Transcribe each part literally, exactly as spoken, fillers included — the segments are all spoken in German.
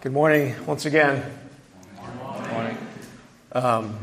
Good morning once again. Good morning. Um,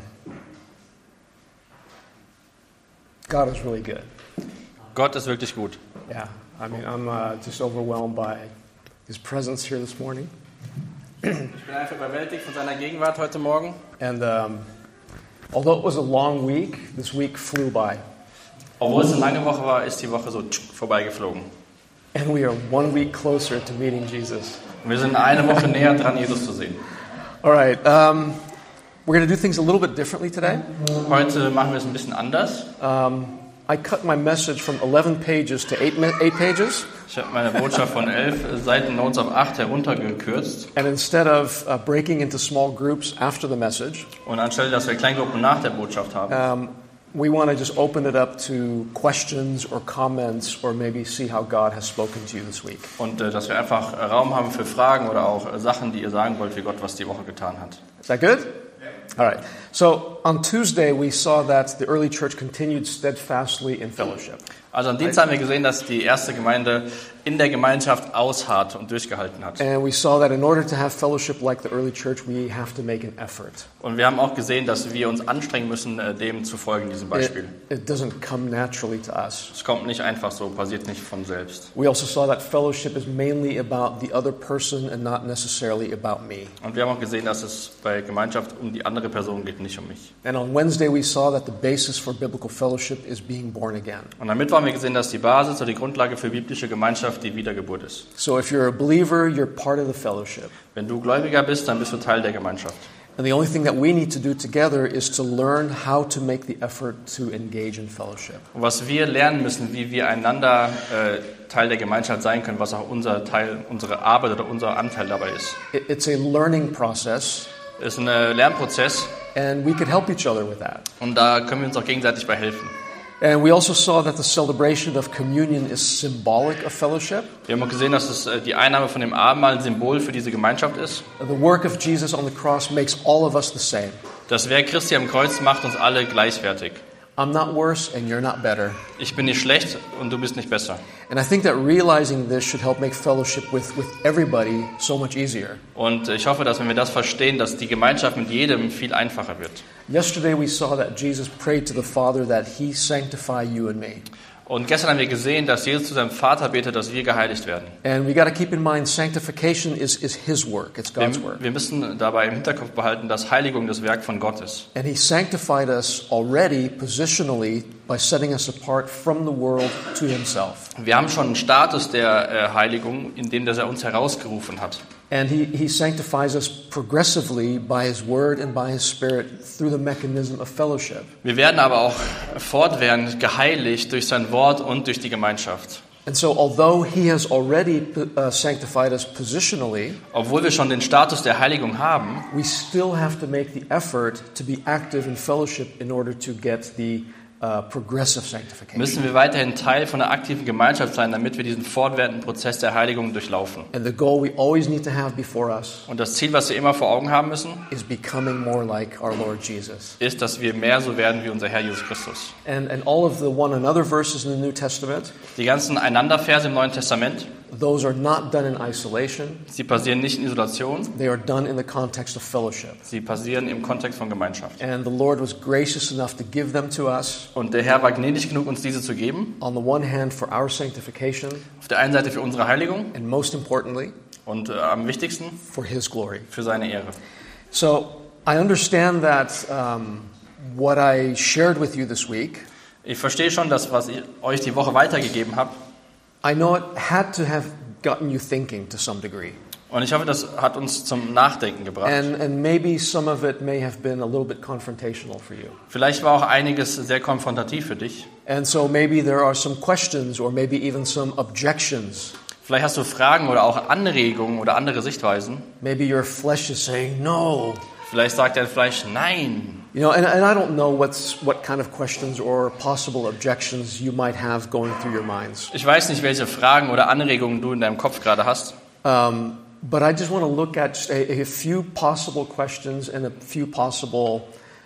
God is really good. Gott ist wirklich gut. Yeah, I mean, I'm uh, just overwhelmed by His presence here this morning. Ich bin einfach überwältigt von seiner Gegenwart heute Morgen. And um, although it was a long week, this week flew by. Obwohl es eine lange Woche war, ist die Woche so vorbeigeflogen. And we are one week closer to meeting Jesus. Wir sind eine Woche näher dran, Jesus zu sehen. All right, um, we're going to do things a little bit differently today. Heute machen wir es ein bisschen anders. Um, I cut my message from eleven pages to eight, eight pages. Ich habe meine Botschaft von elf Seiten Notes auf acht heruntergekürzt. And instead of uh, breaking into small groups after the message, Und anstelle, dass wir Kleingruppen nach der Botschaft haben, um, we want to just open it up to questions or comments or maybe see how God has spoken to you this week. und äh, dass wir einfach äh, Raum haben für Fragen oder auch äh, Sachen, die ihr sagen wollt, wie Gott was die Woche getan hat. Is that good? All right. So on Tuesday, we saw that the early church continued steadfastly in fellowship. Also am Dienstag haben wir gesehen, dass die erste Gemeinde in der Gemeinschaft ausharrt und durchgehalten hat. And we saw that in order to have fellowship like the early church, we have to make an effort. Und wir haben auch gesehen, dass wir uns anstrengen müssen, äh, dem zu folgen, diesem It, Beispiel. it doesn't come naturally to us. Es kommt nicht einfach so, passiert nicht von selbst. We also saw that fellowship is mainly about the other person and not necessarily about me. Und wir haben auch gesehen, dass es bei Gemeinschaft um die andere Person geht, nicht um mich. And on Wednesday, we saw that the basis for biblical fellowship is being born again. Und am Mittwoch haben wir gesehen, dass die Basis oder die Grundlage für biblische Gemeinschaft die Wiedergeburt ist. So if you're a believer, you're part of the fellowship. Wenn du Gläubiger bist, dann bist du Teil der Gemeinschaft. And the only thing that we need to do together is to learn how to make the effort to engage in fellowship. Und was wir lernen müssen, wie wir einander äh, Teil der Gemeinschaft sein können, was auch unser Teil, unsere Arbeit oder unser Anteil dabei ist. It, it's a learning process, Es ist ein äh, Lernprozess and we could help each other with that. und da können wir uns auch gegenseitig bei helfen. And we also saw that the celebration of communion is symbolic of fellowship. Wir haben auch gesehen, dass es, äh, die Einnahme von dem Abendmahl ein Symbol für diese Gemeinschaft ist. The work of Jesus on the cross makes all of us the same. Das Werk Christi am Kreuz macht uns alle gleichwertig. I'm not worse and you're not better. Ich bin nicht schlecht und du bist nicht besser. And I think that realizing this should help make fellowship with, with everybody so much easier. Und ich hoffe, dass wenn wir das verstehen, dass die Gemeinschaft mit jedem viel einfacher wird. Yesterday we saw that Jesus prayed to the Father that He sanctify you and me. Und gestern haben wir gesehen, dass Jesus zu seinem Vater betet, dass wir geheiligt werden. And we got to keep in mind sanctification is, is His work. It's God's work. Wir, wir müssen dabei im Hinterkopf behalten, dass Heiligung das Werk von Gott ist. And He sanctified us already positionally by setting us apart from the world to Himself. Wir haben schon einen Status der äh, Heiligung, in dem dass er uns herausgerufen hat. And he, he sanctifies us progressively by His Word and by His Spirit through the mechanism of fellowship. Wir werden aber auch fortwährend geheiligt durch sein Wort und durch die Gemeinschaft. And so although He has already uh, sanctified us positionally, Obwohl wir schon den Status der Heiligung haben, we still have to make the effort to be active in fellowship in order to get the uh, progressive sanctification. müssen wir weiterhin Teil von einer aktiven Gemeinschaft sein, damit wir diesen fortwährenden Prozess der Heiligung durchlaufen. And the goal we always need to have before us Und das Ziel, was wir immer vor Augen haben müssen, is becoming more like our Lord Jesus. ist, dass wir mehr so werden wie unser Herr Jesus Christus. And, and all of the one another verses in the New Testament, Die ganzen Einanderverse im Neuen Testament, those are not done in isolation. sie passieren nicht in Isolation, They are done in the context of fellowship. sie passieren im Kontext von Gemeinschaft. And the Lord was gracious enough to give them to us, Und der Herr war gnädig genug, uns diese zu geben. on the one hand for our sanctification, Auf der einen Seite für unsere Heiligung and most importantly, und äh, am wichtigsten for His glory. für seine Ehre. So I understand that um, what I shared with you this week, Ich verstehe schon, dass was ich euch die Woche weitergegeben habe. I know it had to have gotten you thinking to some degree. Und ich hoffe, das hat uns zum Nachdenken gebracht. And, and maybe some of it may have been a little bit confrontational for you. Vielleicht war auch einiges sehr konfrontativ für dich. And so maybe there are some questions or maybe even some objections. Vielleicht hast du Fragen oder auch Anregungen oder andere Sichtweisen. Maybe your flesh is saying no. Vielleicht sagt dein Fleisch Nein. You know, and, and I don't know what's, what kind of questions or possible objections you might have going through your minds. Ich weiß nicht, welche Fragen oder Anregungen du in deinem Kopf gerade hast. Um, but I just want to look at just a, a few possible questions and a few possible,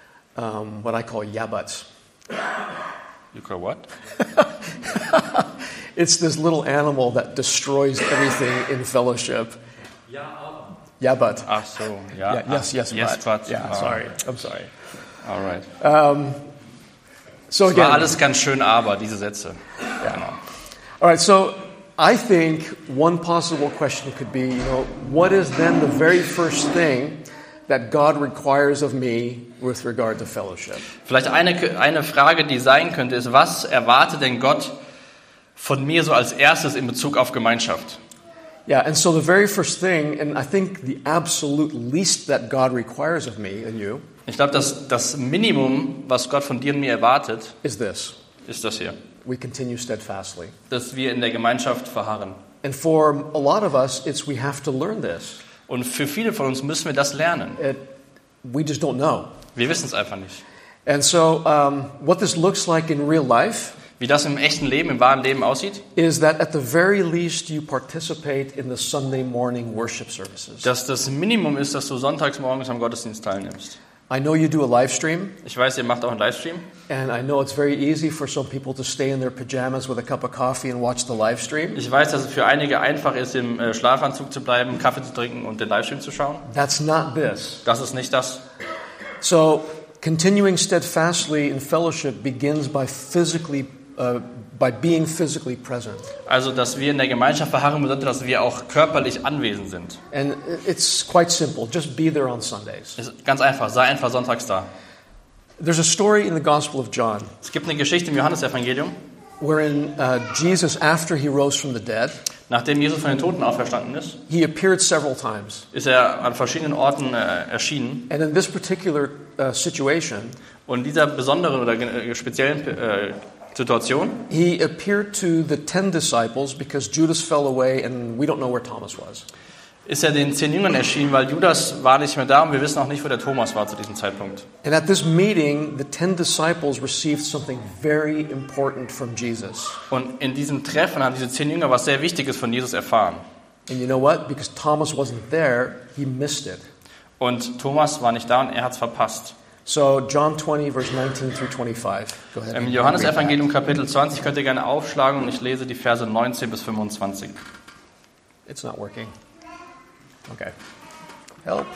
um, what I call yeah buts. You call what? It's this little animal that destroys everything in fellowship. Yeah, but. Ach so, ja. Yeah, yes, yes, ah, yes, but. but. Yeah, Ah, sorry. I'm sorry. Alright. Um, so Es war again, alles ganz schön, aber diese Sätze. Genau. all right, so I think one possible question could be, you know, what is then the very first thing that God requires of me with regard to fellowship? Vielleicht eine, eine Frage, die sein könnte, ist, was erwartet denn Gott von mir so als erstes in Bezug auf Gemeinschaft? Yeah, and so the very first thing, and I think the absolute least that God requires of me and you, Ich glaube, dass das Minimum, was Gott von dir und mir erwartet, is this. ist das hier. We continue steadfastly. Dass wir in der Gemeinschaft verharren. And for a lot of us, it's we have to learn this. Und für viele von uns müssen wir das lernen. It, we just don't know. Wir wissen es einfach nicht. And so um, what this looks like in real life Wie das im echten Leben, im wahren Leben aussieht, is that at the very least you participate in the Sunday morning worship services. dass das Minimum ist, dass du sonntags morgens am Gottesdienst teilnimmst. I know you do a live stream, Ich weiß, ihr macht auch einen Livestream. and I know it's very easy for some people to stay in their pajamas with a cup of coffee and watch the live stream. Ich weiß, dass es für einige einfach ist, im äh, Schlafanzug zu bleiben, Kaffee zu trinken und den Livestream zu schauen. That's not this. Das ist nicht das. So, continuing steadfastly in fellowship begins by physically, uh, by being physically present. Also, dass wir in der Gemeinschaft verharren, bedeutet, dass wir auch körperlich anwesend sind. And it's quite simple. Just be there on Sundays. Ist ganz einfach. Sei einfach sonntags da. There's a story in the Gospel of John Es gibt eine Geschichte im Johannesevangelium, wherein uh, Jesus, after he rose from the dead, nachdem Jesus von den Toten auferstanden ist, he appeared several times. ist er an verschiedenen Orten äh, erschienen. And in this particular uh, situation, Und in dieser besonderen oder äh, speziellen äh, Situation he appeared to the ten disciples because Judas fell away and we don't know where Thomas was. ist er den zehn Jüngern erschienen, weil Judas war nicht mehr da und wir wissen auch nicht, wo der Thomas war zu diesem Zeitpunkt. And at this meeting, the ten disciples received something very important from Jesus. Und in diesem Treffen haben diese zehn Jünger was sehr Wichtiges von Jesus erfahren. And you know what? Because Thomas wasn't there, he missed it. Und Thomas war nicht da und er hat es verpasst. So John twenty, verse nineteen through twenty-five. Go ahead. Im Johannesevangelium Kapitel zwanzig könnt ihr gerne aufschlagen und ich lese die Verse neunzehn bis fünfundzwanzig. It's not working. Okay. Help.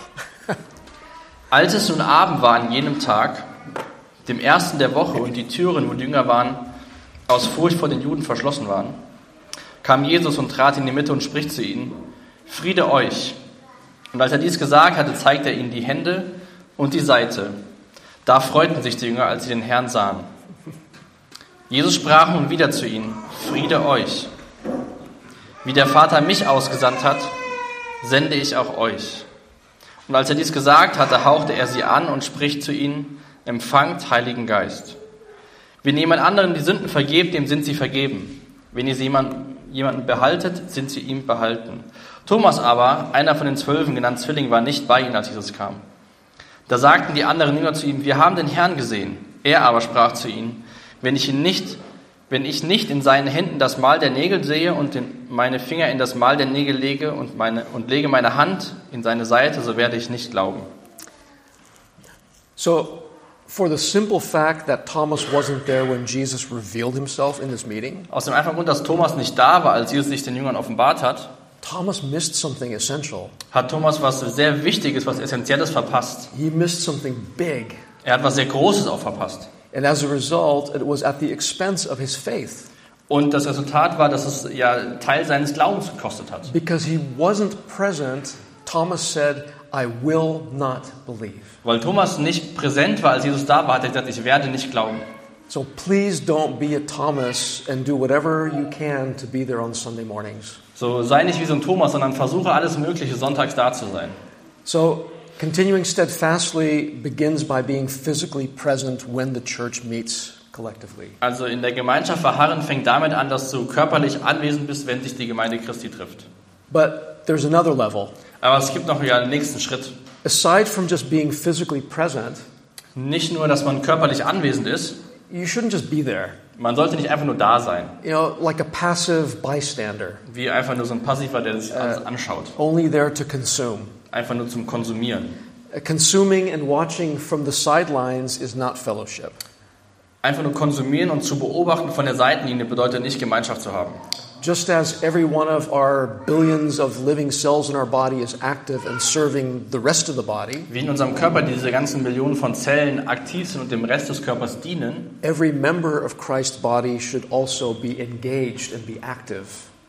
Als es nun Abend war an jenem Tag, dem ersten der Woche, und die Türen, wo die Jünger waren, aus Furcht vor den Juden verschlossen waren, kam Jesus und trat in die Mitte und spricht zu ihnen: Friede euch. Und als er dies gesagt hatte, zeigte er ihnen die Hände und die Seite. Da freuten sich die Jünger, als sie den Herrn sahen. Jesus sprach nun wieder zu ihnen: Friede euch. Wie der Vater mich ausgesandt hat, sende ich auch euch. Und als er dies gesagt hatte, hauchte er sie an und spricht zu ihnen: Empfangt Heiligen Geist. Wenn jemand anderen die Sünden vergebt, dem sind sie vergeben. Wenn ihr sie jemanden, jemanden behaltet, sind sie ihm behalten. Thomas aber, einer von den Zwölfen, genannt Zwilling, war nicht bei ihnen, als Jesus kam. Da sagten die anderen Jünger zu ihm: Wir haben den Herrn gesehen. Er aber sprach zu ihnen: Wenn ich ihn nicht Wenn ich nicht in seinen Händen das Mal der Nägel sehe und den, meine Finger in das Mal der Nägel lege und, meine, und lege meine Hand in seine Seite, so werde ich nicht glauben. So, for the simple fact that Thomas wasn't there when Jesus revealed himself in this meeting, Aus dem einfachen Grund, dass Thomas nicht da war, als Jesus sich den Jüngern offenbart hat, Thomas missed something essential. hat Thomas was sehr Wichtiges, was Essentielles verpasst. He missed something big. Er hat was sehr Großes auch verpasst. And as a result, it was at the expense of his faith. Und das Resultat war, dass es ja Teil seines Glaubens gekostet hat. Because he wasn't present, Thomas said, I will not believe. Weil Thomas nicht präsent war, als Jesus da war, hat er gesagt: Ich werde nicht glauben. So please don't be a Thomas and do whatever you can to be there on Sunday mornings. So sei nicht wie so ein Thomas, sondern versuche alles Mögliche, sonntags da zu sein. So continuing steadfastly begins by being physically present when the church meets collectively. Also in der Gemeinschaft verharren fängt damit an, dass du körperlich anwesend bist, wenn sich die Gemeinde Christi trifft. But there's another level. Aber es gibt noch ja einen nächsten Schritt. Aside from just being physically present, Nicht nur, dass man körperlich anwesend ist, you shouldn't just be there. man sollte nicht einfach nur da sein, You know, like a passive bystander, wie einfach nur so ein Passiver, der sich alles anschaut. only there to consume. Einfach nur zum Konsumieren. Uh, Consuming and watching from the sidelines is not fellowship. Einfach nur konsumieren und zu beobachten von der Seitenlinie bedeutet nicht, Gemeinschaft zu haben. just as every one of our billions of living cells in our body is active and serving the rest of the body, Wie in unserem Körper diese ganzen Millionen von Zellen aktiv sind und dem Rest des Körpers dienen, every member of Christ's body should also be engaged and be active.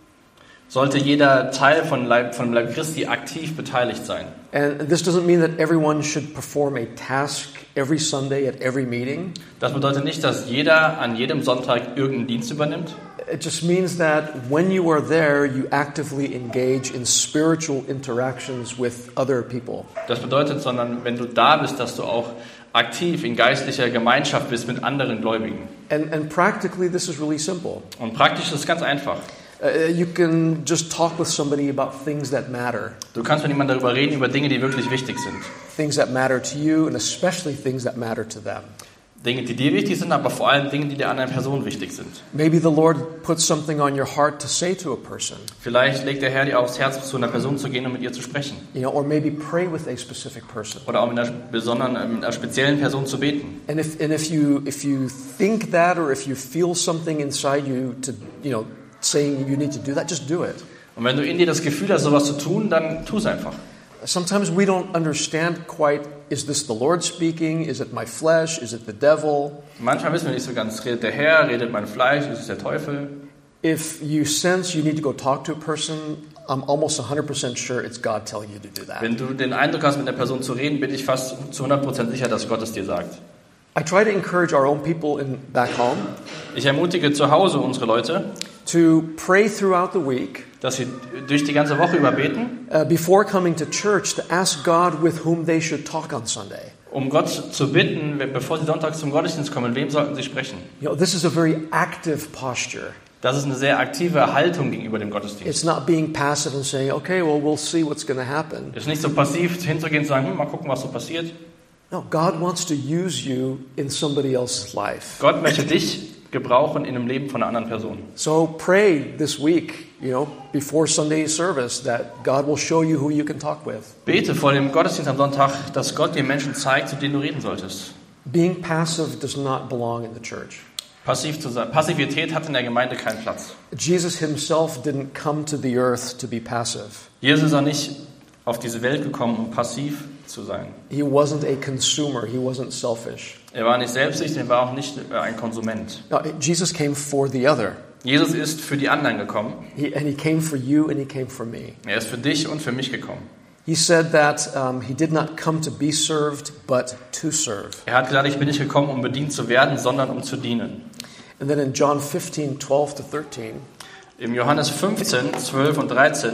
sollte jeder Teil von Leib, von Leib Christi aktiv beteiligt sein. And this doesn't mean that everyone should perform a task every Sunday at every meeting. Das bedeutet nicht, dass jeder an jedem Sonntag irgendeinen Dienst übernimmt. It just means that when you are there, you actively engage in spiritual interactions with other people. Das bedeutet, sondern wenn du da bist, dass du auch aktiv in geistlicher Gemeinschaft bist mit anderen Gläubigen. And, and practically, this is really simple. Und praktisch ist es ganz einfach. Uh, you can just talk with somebody about things that matter. Du kannst mit jemandem darüber reden, über Dinge, die wirklich wichtig sind. Things that matter to you and especially things that matter to them. Dinge, die dir wichtig sind, aber vor allem Dinge, die der anderen Person wichtig sind. Maybe the Lord puts something on your heart to say to a person. Vielleicht legt der Herr dir aufs Herz, zu einer Person zu gehen und mit ihr zu sprechen. You know, or maybe pray with a specific person. Oder auch mit einer besonderen, mit einer speziellen Person zu beten. And if and if you if you think that or if you feel something inside you to, you know, saying you need to do that, just do it. Und wenn du in dir das Gefühl hast, sowas zu tun, dann tu es einfach. Sometimes we don't understand quite, is this the Lord speaking? Is it my flesh? Is it the devil? Manchmal wissen wir nicht so ganz, redet der Herr, redet mein Fleisch, ist es der Teufel? If you sense you need to go talk to a person, I'm almost one hundred percent sure it's God telling you to do that. Wenn du den Eindruck hast, mit der Person zu reden, bin ich fast zu hundert Prozent sicher, dass Gott es dir sagt. I try to encourage our own people in back home Ich ermutige zu Hause unsere Leute, to pray throughout the week dass sie durch die ganze Woche über beten, uh, before coming to church to ask God with whom they should talk on Sunday. um Gott zu bitten, bevor sie sonntags zum Gottesdienst kommen, mit wem sollten sie sprechen. You know, this is a very active posture. Das ist eine sehr aktive Haltung gegenüber dem Gottesdienst. It's not being passive and saying, okay, well, we'll see what's going to happen. Es ist nicht so passiv hinzugehen und zu sagen, hm, mal gucken, was so passiert. No, God wants to use you in somebody else's life. Gott möchte dich gebrauchen in dem Leben von einer anderen Person. So pray this week, you know, before Sunday service, that God will show you who you can talk with. Bete vor dem Gottesdienst am Sonntag, dass Gott dir Menschen zeigt, zu denen du reden solltest. Being passive does not belong in the church. Passiv zu sein. Passivität hat in der Gemeinde keinen Platz. Jesus himself didn't come to the earth to be passive. Jesus ist auch nicht auf diese Welt gekommen, um passiv zu sein. He wasn't a consumer. He wasn't selfish. Er war nicht selbstsüchtig, er war auch nicht ein Konsument. No, Jesus came for the other. Jesus ist für die anderen gekommen. He, and he came for you and he came for me. Er ist für dich und für mich gekommen. He said that um, he did not come to be served, but to serve. Er hat gesagt, ich bin nicht gekommen, um bedient zu werden, sondern um zu dienen. And then in John fifteen, twelve to thirteen, Im Johannes fünfzehn, zwölf und dreizehn,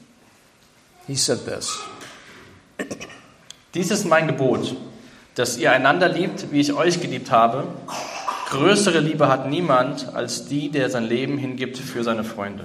he said this. dies ist mein Gebot, dass ihr einander liebt, wie ich euch geliebt habe. Größere Liebe hat niemand als die, der sein Leben hingibt für seine Freunde.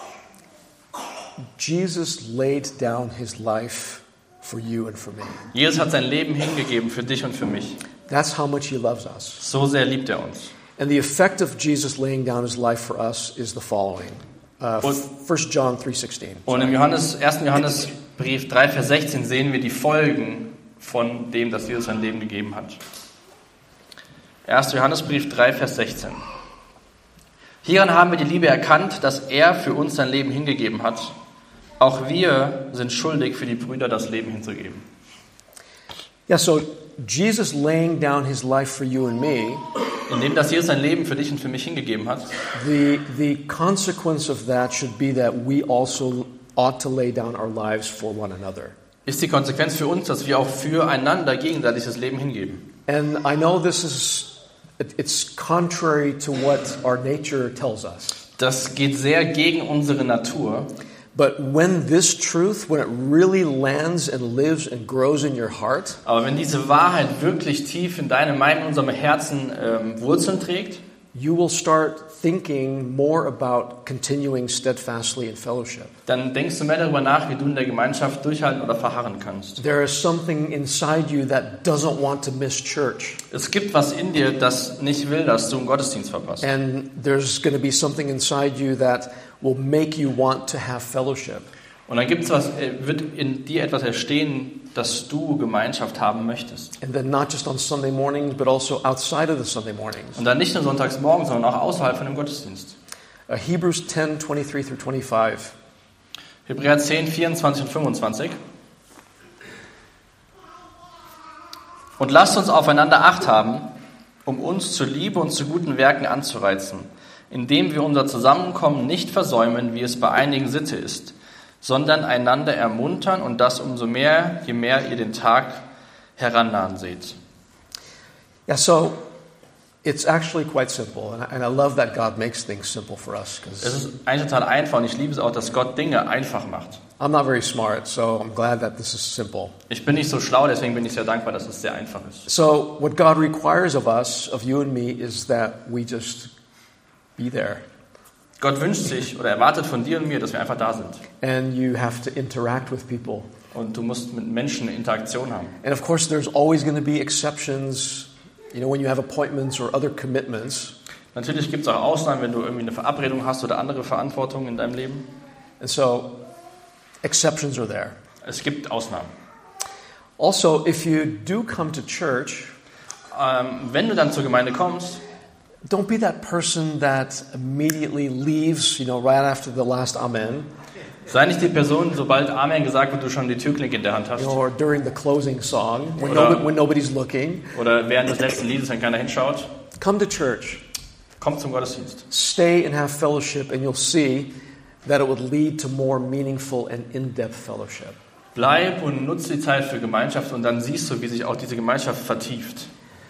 Jesus laid down his life for you and for me. Jesus hat sein Leben hingegeben für dich und für mich. That's how much he loves us. So sehr liebt er uns. And the effect of Jesus laying down his life for us is the following. Uh, First John three sixteen. Und im Johannes, ersten Johannesbrief drei, Vers sechzehn sehen wir die Folgen von dem, dass Jesus sein Leben gegeben hat. erster Johannesbrief drei, Vers sechzehn. Hieran haben wir die Liebe erkannt, dass er für uns sein Leben hingegeben hat. Auch wir sind schuldig, für die Brüder das Leben hinzugeben. Yeah, so Jesus laying down his life for you and me, Indem dass Jesus sein Leben für dich und für mich hingegeben hat, the the consequence of that should be that we also ought to lay down our lives for one another. ist die Konsequenz für uns, dass wir auch füreinander gegenseitig das Leben hingeben. And I know this is it's contrary to what our nature tells us. Das geht sehr gegen unsere Natur. But when this truth, when it really lands and lives and grows in your heart, Aber wenn diese Wahrheit wirklich tief in deinem, meinem, unserem Herzen ähm, Wurzeln trägt, you will start thinking more about continuing steadfastly in fellowship. dann denkst du mehr darüber nach, wie du in der Gemeinschaft durchhalten oder verharren kannst. There is something inside you that doesn't want to miss church. Es gibt was in dir, das nicht will, dass du einen Gottesdienst verpasst. And there's going to be something inside you that will make you want to have fellowship. Und dann gibt's was, wird in dir etwas entstehen, dass du Gemeinschaft haben möchtest. And then not just on Sunday mornings, but also outside of the Sunday mornings. Und dann nicht nur sonntags morgens, sondern auch außerhalb von dem Gottesdienst. Uh, Hebrews ten, twenty-three through twenty-five. Hebräer zehn, vierundzwanzig und fünfundzwanzig. Und lasst uns aufeinander Acht haben, um uns zur Liebe und zu guten Werken anzureizen, indem wir unser Zusammenkommen nicht versäumen, wie es bei einigen Sitte ist, sondern einander ermuntern und das umso mehr, je mehr ihr den Tag herannahen seht. Yeah, so it's actually quite simple, and I, and I love that God makes things simple for us, Es because ist eigentlich total einfach und ich liebe es auch, dass Gott Dinge einfach macht. I'm not very smart, so I'm glad that this is simple. Ich bin nicht so schlau, deswegen bin ich sehr dankbar, dass es sehr einfach ist. So what God requires of us, of you and me, is that we just be there. Gott wünscht sich oder erwartet von dir und mir, dass wir einfach da sind. And you have to interact with people. Und du musst mit Menschen Interaktion haben. And of course, there's always going to be exceptions, you know, when you have appointments or other commitments. Natürlich gibt es auch Ausnahmen, wenn du irgendwie eine Verabredung hast oder andere Verantwortung in deinem Leben. And so, exceptions are there. Es gibt Ausnahmen. Also, if you do come to church, Ähm, wenn du dann zur Gemeinde kommst, don't be that person that immediately leaves, you know, right after the last Amen, sei nicht die Person, sobald Amen gesagt wird, du schon die Türklinke in der Hand you hast. know, or during the closing song when, Oder- no, when nobody's looking. Oder während des letzten Liedes, wenn keiner hinschaut. Come to church, Komm zum Gottesdienst. stay and have fellowship, and you'll see that it would lead to more meaningful and in-depth fellowship. Bleib und nutze die Zeit für Gemeinschaft und dann siehst du, wie sich auch diese Gemeinschaft vertieft.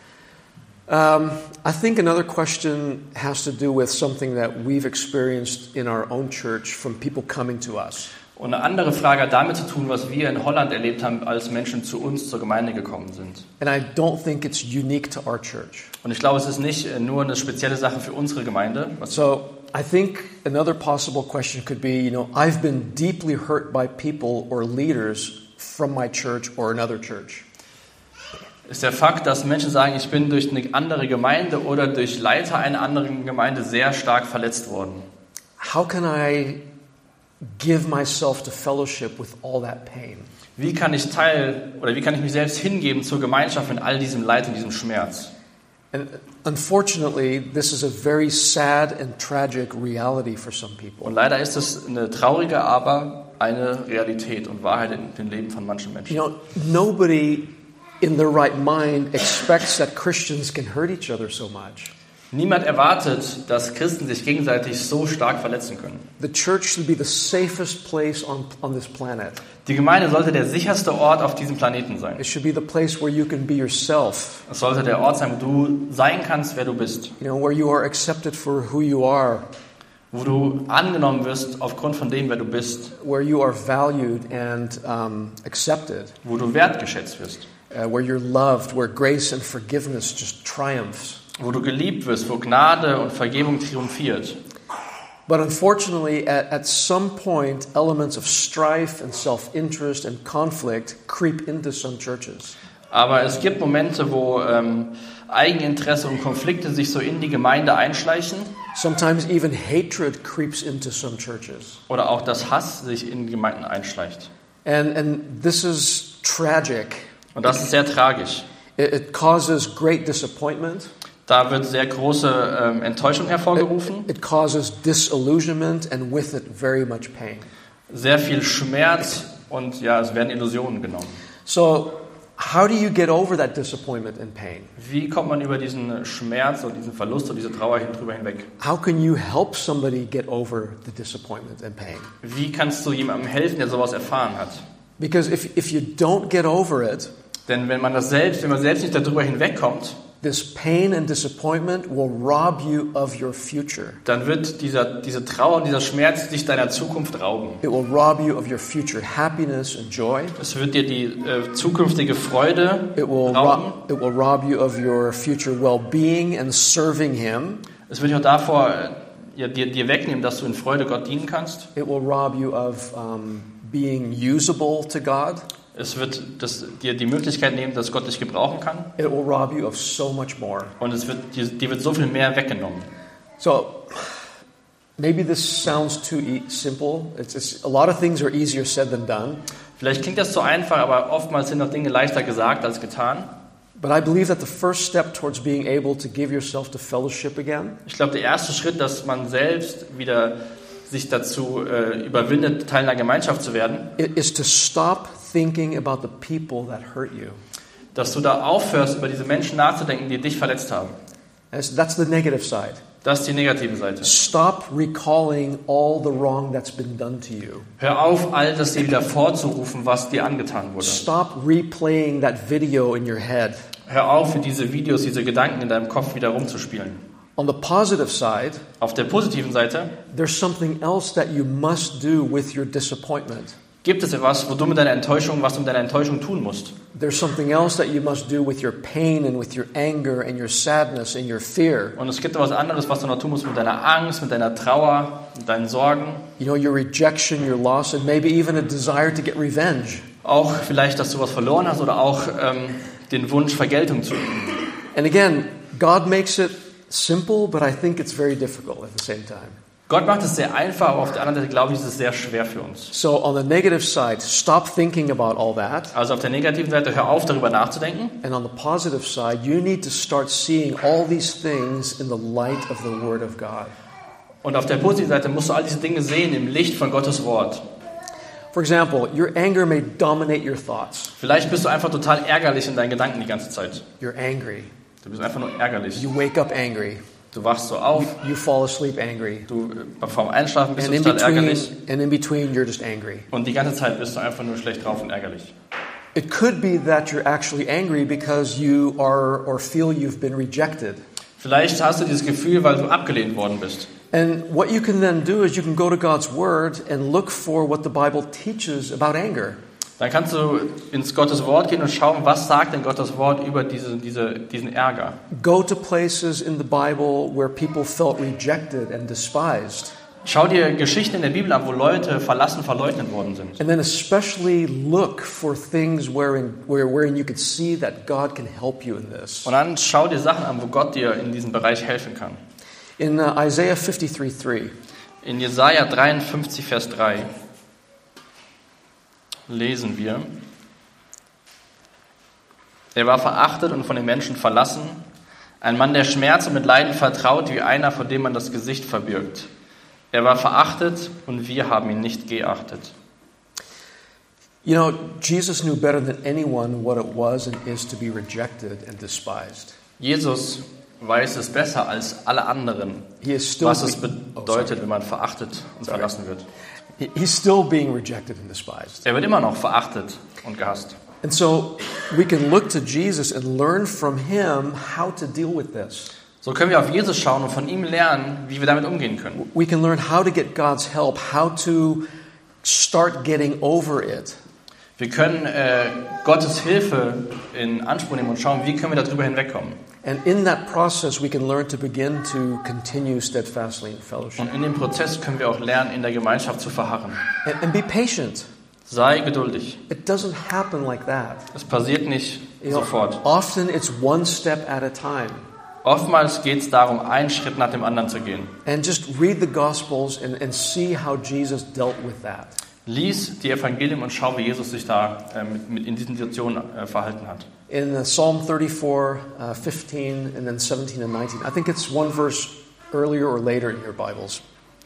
Um, I think another question has to do with something that we've experienced in our own church from people coming to us. Und eine andere Frage hat damit zu tun, was wir in Holland erlebt haben, als Menschen zu uns zur Gemeinde gekommen sind. And I don't think it's unique to our church. Und ich glaube, es ist nicht nur eine spezielle Sache für unsere Gemeinde. Was So I think another possible question could be, you know, I've been deeply hurt by people or leaders from my church or another church. ist der Fakt, dass Menschen sagen, ich bin durch eine andere Gemeinde oder durch Leiter einer anderen Gemeinde sehr stark verletzt worden. How can I give myself to fellowship with all that pain? Wie kann ich Teil oder wie kann ich mich selbst hingeben zur Gemeinschaft mit all diesem Leid und diesem Schmerz? And unfortunately, this is a very sad and tragic reality for some people. Und leider ist es eine traurige, aber eine Realität und Wahrheit in dem Leben von manchen Menschen. You know, nobody in their right mind expects that Christians can hurt each other so much. Niemand erwartet, dass Christen sich gegenseitig so stark verletzen können. The church should be the safest place on, on this planet. Die Gemeinde sollte der sicherste Ort auf diesem Planeten sein. It should be the place where you can be yourself, Es sollte der Ort sein, wo du sein kannst, wer du bist. you know, where you are accepted for who you are, Wo du angenommen wirst aufgrund von dem, wer du bist. where you are valued and um, accepted, Wo du wertgeschätzt wirst. uh, where you're loved, where grace and forgiveness just triumphs. Wo du geliebt wirst, wo Gnade und Vergebung triumphiert. But unfortunately, at, at some point, elements of strife and self-interest and conflict creep into some churches. Aber es gibt Momente, wo ähm, Eigeninteresse und Konflikte sich so in die Gemeinde einschleichen. Sometimes even hatred creeps into some churches. Oder auch das Hass sich in Gemeinden einschleicht. And, and this is tragic. Und das ist sehr tragisch. It, it causes great disappointment. Da wird sehr große ähm, Enttäuschung hervorgerufen. It causes disillusionment and with it very much pain. Sehr viel Schmerz und ja, es werden Illusionen genommen. So, how do you get over that disappointment and pain? Wie kommt man über diesen Schmerz und diesen Verlust und diese Trauer hin- drüber hinweg? How can you help somebody get over the disappointment and pain? Wie kannst du jemandem helfen, der sowas erfahren hat? Because if, if you don't get over it, Denn wenn man das selbst, wenn man selbst nicht darüber hinwegkommt, this pain and disappointment will rob you of your future. dann wird dieser, diese Trauer und dieser Schmerz dich deiner Zukunft rauben. It will rob you of your future happiness and joy. Es wird dir die äh, zukünftige Freude It will, rauben. rob, it will rob you of your future well-being and serving Him. Es wird dich auch davor äh, ja, dir, dir wegnehmen, dass du in Freude Gott dienen kannst. It will rob you of um, being usable to God. Es wird das, dir die Möglichkeit nehmen, dass Gott dich gebrauchen kann. It will rob you of so much more. Und es wird, dir, dir wird so viel mehr weggenommen. So, maybe this sounds too e- simple. It's, it's, a lot of things are easier said than done. Vielleicht klingt das so einfach, aber oftmals sind noch Dinge leichter gesagt als getan. But I believe that the first step towards being able to give yourself to fellowship again Ich glaube, der erste Schritt, dass man selbst wieder sich dazu äh, überwindet, Teil einer Gemeinschaft zu werden, i- is to stop thinking about the people that hurt you. dass du da aufhörst, über diese Menschen nachzudenken, die dich verletzt haben. That's, that's the negative side. Das ist die negative Seite. Stop recalling all the wrong that's been done to you. Hör auf, all das dir wieder vorzurufen, was dir angetan wurde. Stop replaying that video in your head. Hör auf, für diese Videos, diese Gedanken in deinem Kopf wieder rumzuspielen. On the positive side, Auf der positiven Seite there's something else that you must do with your disappointment. gibt es etwas, wo du mit deiner Enttäuschung, was du mit deiner Enttäuschung tun musst. There's something else that you must do with your pain and with your anger and your sadness and your fear. Und es gibt etwas anderes, was du noch tun musst mit deiner Angst, mit deiner Trauer, mit deinen Sorgen. You know, your rejection, your loss, and maybe even a desire to get revenge. Auch vielleicht, dass du was verloren hast oder auch ähm, den Wunsch, Vergeltung zu üben. And again, God makes it simple, but I think it's very difficult at the same time. Gott macht es sehr einfach, aber auf der anderen Seite, glaube ich, ist es sehr schwer für uns. So on the negative side, stop thinking about all that. Also auf der negativen Seite, hör auf, darüber nachzudenken. And on the positive side, you need to start seeing all these things in the light of the Word of God. Und auf der positiven Seite musst du all diese Dinge sehen im Licht von Gottes Wort. For example, your anger may dominate your thoughts. Vielleicht bist du einfach total ärgerlich in deinen Gedanken die ganze Zeit. You're angry. Du bist einfach nur ärgerlich. You wake up angry. Du wachst so auf, You fall asleep angry. du äh, vorm Einschlafen bist And du in total ärgerlich. between, and in between, you're just angry. Und die ganze Zeit bist du einfach nur schlecht drauf und ärgerlich. It could be that you're actually angry because you are or feel you've been rejected. Vielleicht hast du dieses Gefühl, weil du abgelehnt worden bist. And what you can then do is you can go to God's Word and look for what the Bible teaches about anger. Dann kannst du ins Gottes Wort gehen und schauen, was sagt denn Gottes Wort über diese, diese, diesen Ärger. Go to places in the Bible where people felt rejected and despised. Schau dir Geschichten in der Bibel an, wo Leute verlassen, verleugnet worden sind. And then especially look for things wherein, where, wherein you could see that God can help you in this. Und dann schau dir Sachen an, wo Gott dir in diesem Bereich helfen kann. In uh, Isaiah fifty-three three, In Jesaja dreiundfünfzig, Vers drei lesen wir: Er war verachtet und von den Menschen verlassen, ein Mann, der Schmerz und mit Leiden vertraut, wie einer, vor dem man das Gesicht verbirgt. Er war verachtet und wir haben ihn nicht geachtet. you know, Jesus knew better than anyone what it was and is to be rejected and despised. Jesus weiß es besser als alle anderen, He is still was es be- oh, bedeutet, sorry. wenn man verachtet und Sorry. verlassen wird. He- He's still being rejected and despised. Er wird immer noch verachtet und gehasst. And so we can look to Jesus and learn from him how to deal with this. So können wir auf Jesus schauen und von ihm lernen, wie wir damit umgehen können. We can learn how to get God's help, how to start getting over it. Wir können äh, Gottes Hilfe in Anspruch nehmen und schauen, wie können wir darüber hinwegkommen. And in that process, we can learn to begin to continue steadfastly in fellowship. Und in dem Prozess können wir auch lernen, in der Gemeinschaft zu verharren. And, and be patient. Sei geduldig. It doesn't happen like that. Es passiert nicht You know, sofort. often it's one step at a time. Oftmals geht es darum, einen Schritt nach dem anderen zu gehen. And just read the Gospels and, and see how Jesus dealt with that. Lies die Evangelien und schau, wie Jesus sich da äh, mit, mit in diesen Situationen äh, verhalten hat. In uh, Psalm thirty-four, uh, fifteen, and then seventeen and nineteen, I think it's one verse earlier or later in your Bibles.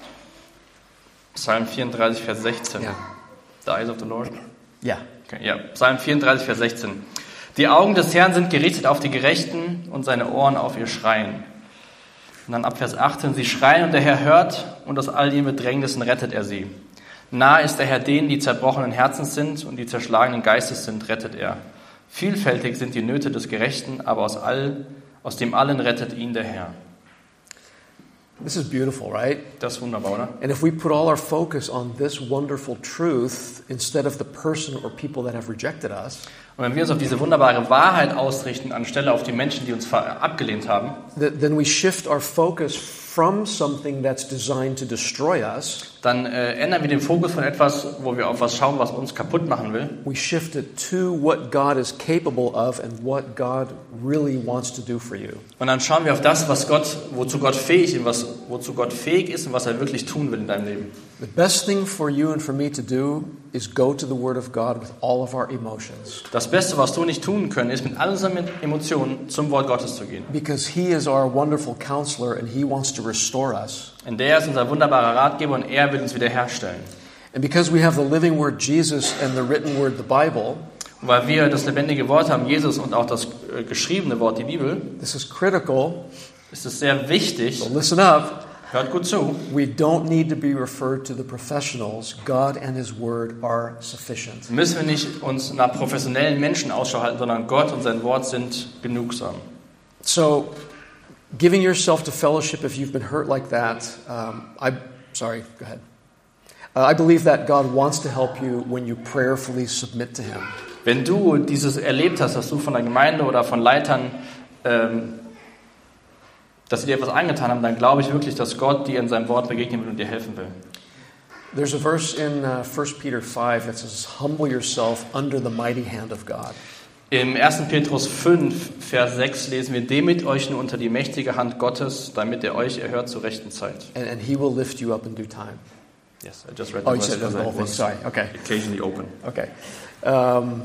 Psalm vierunddreißig, Vers sechzehn. Yeah. The eyes of the Lord. Yeah. Okay, ja, Psalm vierunddreißig, Vers sechzehn. Die Augen des Herrn sind gerichtet auf die Gerechten und seine Ohren auf ihr Schreien. Und dann ab Vers achtzehn. Sie schreien und der Herr hört und aus all ihren Bedrängnissen rettet er sie. Nahe ist der Herr denen, die zerbrochenen Herzens sind und die zerschlagenen Geistes sind, rettet er. Vielfältig sind die Nöte des Gerechten, aber aus, all, aus dem allen rettet ihn der Herr. This is beautiful, right? Das ist wunderbar, oder? And if we put all our focus on this wonderful truth instead of the person or people that have rejected us, Und wenn wir uns auf diese wunderbare Wahrheit ausrichten, anstelle auf die Menschen, die uns ver- abgelehnt haben, th- then we shift our focus from something that's designed to destroy us. dann äh, ändern wir den Fokus von etwas, wo wir auf was schauen, was uns kaputt machen will. We shift it to what God is capable of and what God really wants to do for you. Und dann schauen wir auf das, was Gott, wozu Gott fähig ist, was, wozu Gott fähig ist und was er wirklich tun will in deinem Leben. The best thing for you and for me to do is go to the Word of God with all of our emotions. Das Beste, was du und ich tun können, ist mit all unseren Emotionen zum Wort Gottes zu gehen. Because He is our wonderful counselor and He wants to restore us. Denn der ist unser wunderbarer Ratgeber und er will uns wiederherstellen. And because we have the living Word Jesus and the written Word the Bible, Und weil wir das lebendige Wort haben, Jesus, und auch das äh, geschriebene Wort, die Bibel, this is critical. ist es sehr wichtig, So listen up. hört gut zu, We don't need to be referred to the professionals. God and His Word are sufficient. müssen wir nicht uns nach professionellen Menschen Ausschau halten, sondern Gott und sein Wort sind genugsam. So, giving yourself to fellowship if you've been hurt like that, um, I, sorry, go ahead. Uh, I believe that God wants to help you when you prayerfully submit to Him. Wenn du dieses erlebt hast, dass du von der Gemeinde oder von Leitern, ähm, dass sie dir etwas angetan haben, dann glaube ich wirklich, dass Gott dir in seinem Wort begegnen will und dir helfen will. There's a verse in uh, First Peter five that says, humble yourself under the mighty hand of God. Im ersten Petrus fünf, Vers sechs lesen wir, demütigt euch nur unter die mächtige Hand Gottes, damit er euch erhört zur rechten Zeit. And, and He will lift you up in due time. Yes, I just read Oh, the you verse said because the I whole thing. was Sorry. Okay. occasionally open. Okay. Um,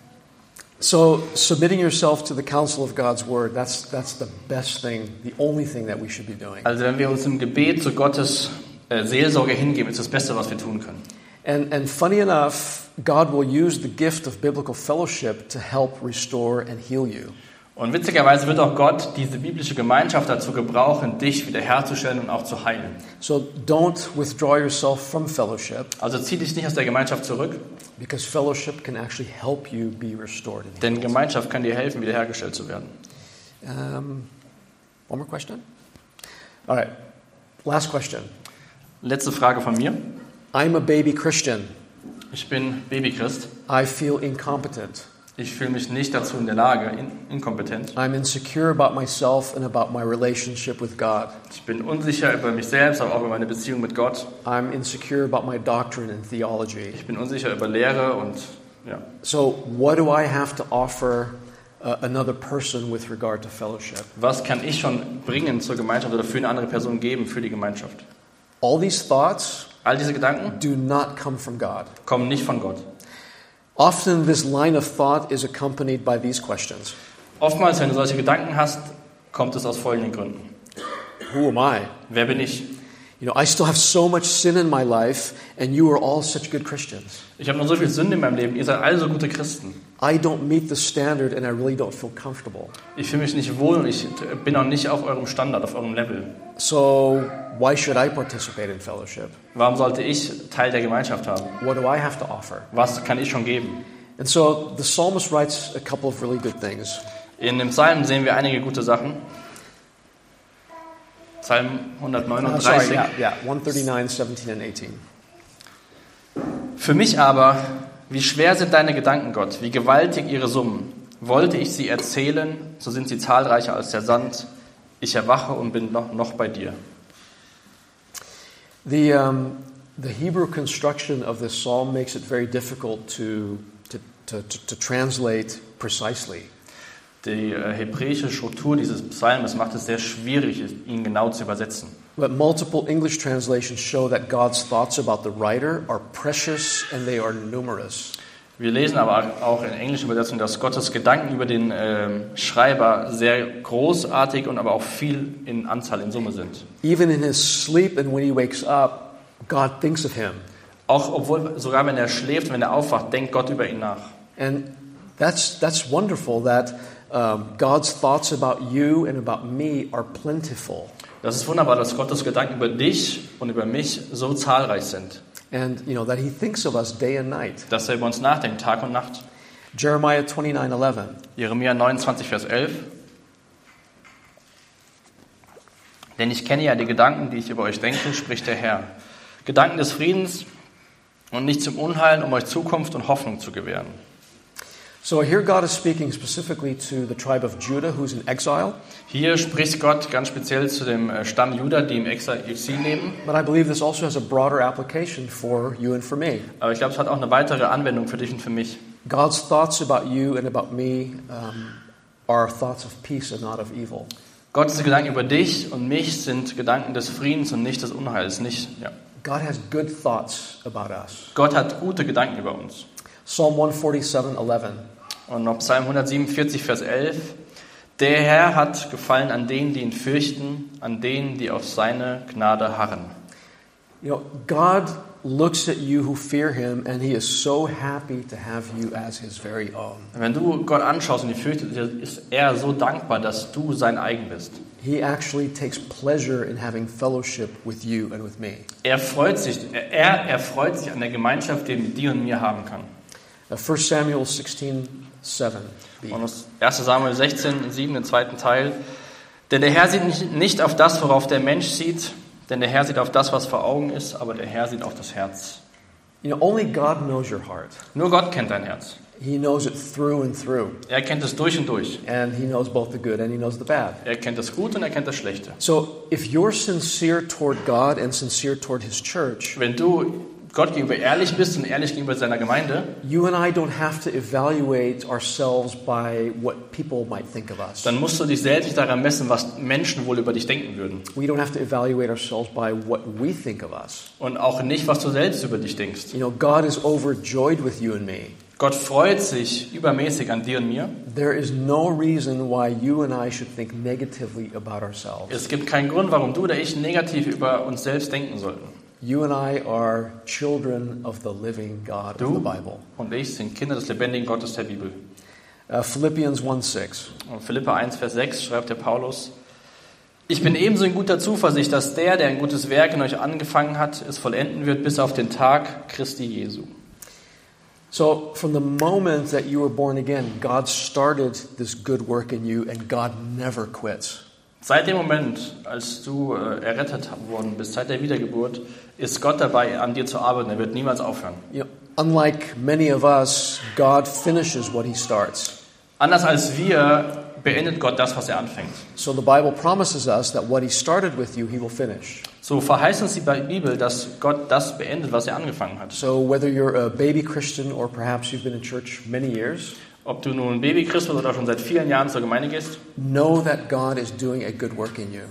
so submitting yourself to the counsel of God's Word, that's, that's the best thing, the only thing that we should be doing. Also wenn wir uns im Gebet zu Gottes äh, Seelsorge hingeben, ist das Beste, was wir tun können. And, and funny enough, God will use the gift of biblical fellowship to help restore and heal you. Und witzigerweise wird auch Gott diese biblische Gemeinschaft dazu gebrauchen, dich wiederherzustellen und auch zu heilen. So don't withdraw yourself from fellowship, Also zieh dich nicht aus der Gemeinschaft zurück, because fellowship can actually help you be restored and denn healed. Gemeinschaft kann dir helfen, wiederhergestellt zu werden. Um, one more question? All right. Last question. Letzte Frage von mir. I'm a baby Christian. Ich bin Babychrist. I feel incompetent. Ich fühle mich nicht dazu in der Lage, in, inkompetent. I'm insecure about myself and about my relationship with God. Ich bin unsicher über mich selbst, aber auch über meine Beziehung mit Gott. I'm insecure about my doctrine and theology. Ich bin unsicher über Lehre und ja. So what do I have to offer uh, another person with regard to fellowship? Was kann ich schon bringen zur Gemeinschaft oder für eine andere Person geben für die Gemeinschaft? All these thoughts All diese Gedanken do not come from God. kommen nicht von Gott. Often this line of thought is accompanied by these questions. Oftmals, wenn du solche Gedanken hast, kommt es aus folgenden Gründen. Who am I? Wer bin ich? You know, I still have so much sin in my life, and you are all such good Christians. Ich habe noch so viel Sünde in meinem Leben. Ihr seid alle so gute Christen. I don't meet the standard, and I really don't feel comfortable. Ich fühle mich nicht wohl und ich bin auch nicht auf eurem Standard, auf eurem Level. So why should I participate in fellowship? Warum sollte ich Teil der Gemeinschaft haben? What do I have to offer? Was kann ich schon geben? And so the psalmist writes a couple of really good things. In dem Psalm sehen wir einige gute Sachen. Psalm Uh, hundertneununddreißig. sorry, yeah, yeah, one thirty-nine, seventeen and eighteen. Für mich aber, wie schwer sind deine Gedanken, Gott, wie gewaltig ihre Summen. Wollte ich sie erzählen, so sind sie zahlreicher als der Sand. Ich erwache und bin noch, noch bei dir. The, um, the Hebrew construction of this psalm makes it very difficult to, to, to, to, to translate precisely. Die äh, hebräische Struktur dieses Psalms macht es sehr schwierig, ihn genau zu übersetzen. But multiple English translations show that God's thoughts about the writer are precious and they are numerous. Wir lesen aber auch in englischen Übersetzungen, dass Gottes Gedanken über den äh, Schreiber sehr großartig und aber auch viel in Anzahl, in Summe sind. Even in his sleep and when he wakes up, God thinks of him. Auch obwohl, sogar wenn er schläft, wenn er aufwacht, denkt Gott über ihn nach. And that's, that's wonderful that um, God's thoughts about you and about me are plentiful. Das ist wunderbar, dass Gottes Gedanken über dich und über mich so zahlreich sind. And, you know, that he thinks of us day and night. Dass er über uns nachdenkt, Tag und Nacht. Jeremiah twenty-nine eleven. Jeremia neunundzwanzig, Vers elf. Denn ich kenne ja die Gedanken, die ich über euch denke, spricht der Herr. Gedanken des Friedens und nicht zum Unheil, um euch Zukunft und Hoffnung zu gewähren. So here God is speaking specifically to the tribe of Judah who's in exile. Hier spricht Gott ganz speziell zu dem Stamm Juda, die im Exil leben. But I believe this also has a broader application for you and for me. Aber ich glaube, es hat auch eine weitere Anwendung für dich und für mich. God's thoughts about you and about me um, are thoughts of peace and not of evil. Gottes Gedanken über dich und mich sind Gedanken des Friedens und nicht des Unheils. Nicht, ja. God has good thoughts about us. Gott hat gute Gedanken über uns. Psalm one forty-seven, eleven. Und noch Psalm hundertsiebenundvierzig, Vers elf. Der Herr hat Gefallen an denen, die ihn fürchten, an denen, die auf seine Gnade harren. You know, God looks at you who fear him and he is so happy to have you as his very own. Wenn du Gott anschaust und ihn fürchtest, ist er so dankbar, dass du sein eigen bist. He actually takes pleasure in having fellowship with you and with me. Er freut sich, er, er freut sich an der Gemeinschaft, die er mit dir und mir haben kann. Uh, First Samuel sixteen, seven. Und das erste Samuel sechzehn, sieben, den zweiten Teil. Denn der Herr sieht nicht, nicht auf das, worauf der Mensch sieht, denn der Herr sieht auf das, was vor Augen ist, aber der Herr sieht auf das Herz. You know, only God knows your heart. Nur Gott kennt dein Herz. He knows it through and through. Er kennt es durch und durch. And he knows both the good and he knows the bad. Er kennt das Gute und er kennt das Schlechte. So if you're sincere toward God and sincere toward his church, Wenn du Gott gegenüber ehrlich bist und ehrlich gegenüber seiner Gemeinde, you and I don't have to evaluate ourselves by what people might think of us. dann musst du dich selbst nicht daran messen, was Menschen wohl über dich denken würden. We don't have to evaluate ourselves by what we think of us. Und auch nicht, was du selbst über dich denkst. You know, God is overjoyed with you and me. Gott freut sich übermäßig an dir und mir. There is no reason why you and I should think negatively about ourselves. Es gibt keinen Grund, warum du oder ich negativ über uns selbst denken sollten. You and I are children of the living God of the Du Bible. und ich sind Kinder des lebendigen Gottes der Bibel. Uh, Philippians one six. Und Philipper eins, Vers sechs schreibt der Paulus: Ich bin ebenso in guter Zuversicht, dass der, der ein gutes Werk in euch angefangen hat, es vollenden wird bis auf den Tag Christi Jesu. So, from the moment that you were born again, God started this good work in you, and God never quits. Seit dem Moment, als du äh, errettet worden bist, seit der Wiedergeburt, ist Gott dabei, an dir zu arbeiten. Er wird niemals aufhören. You know, unlike many of us, God finishes what he starts. Anders als wir beendet Gott das, was er anfängt. So the Bible promises us that what he started with you, he will finish. So verheißt uns die Bibel, dass Gott das beendet, was er angefangen hat. So whether you're a baby Christian or perhaps you've been in church many years, Ob du nun Baby-Christ bist oder schon seit vielen Jahren zur Gemeinde gehst, know that God is doing a good work in you.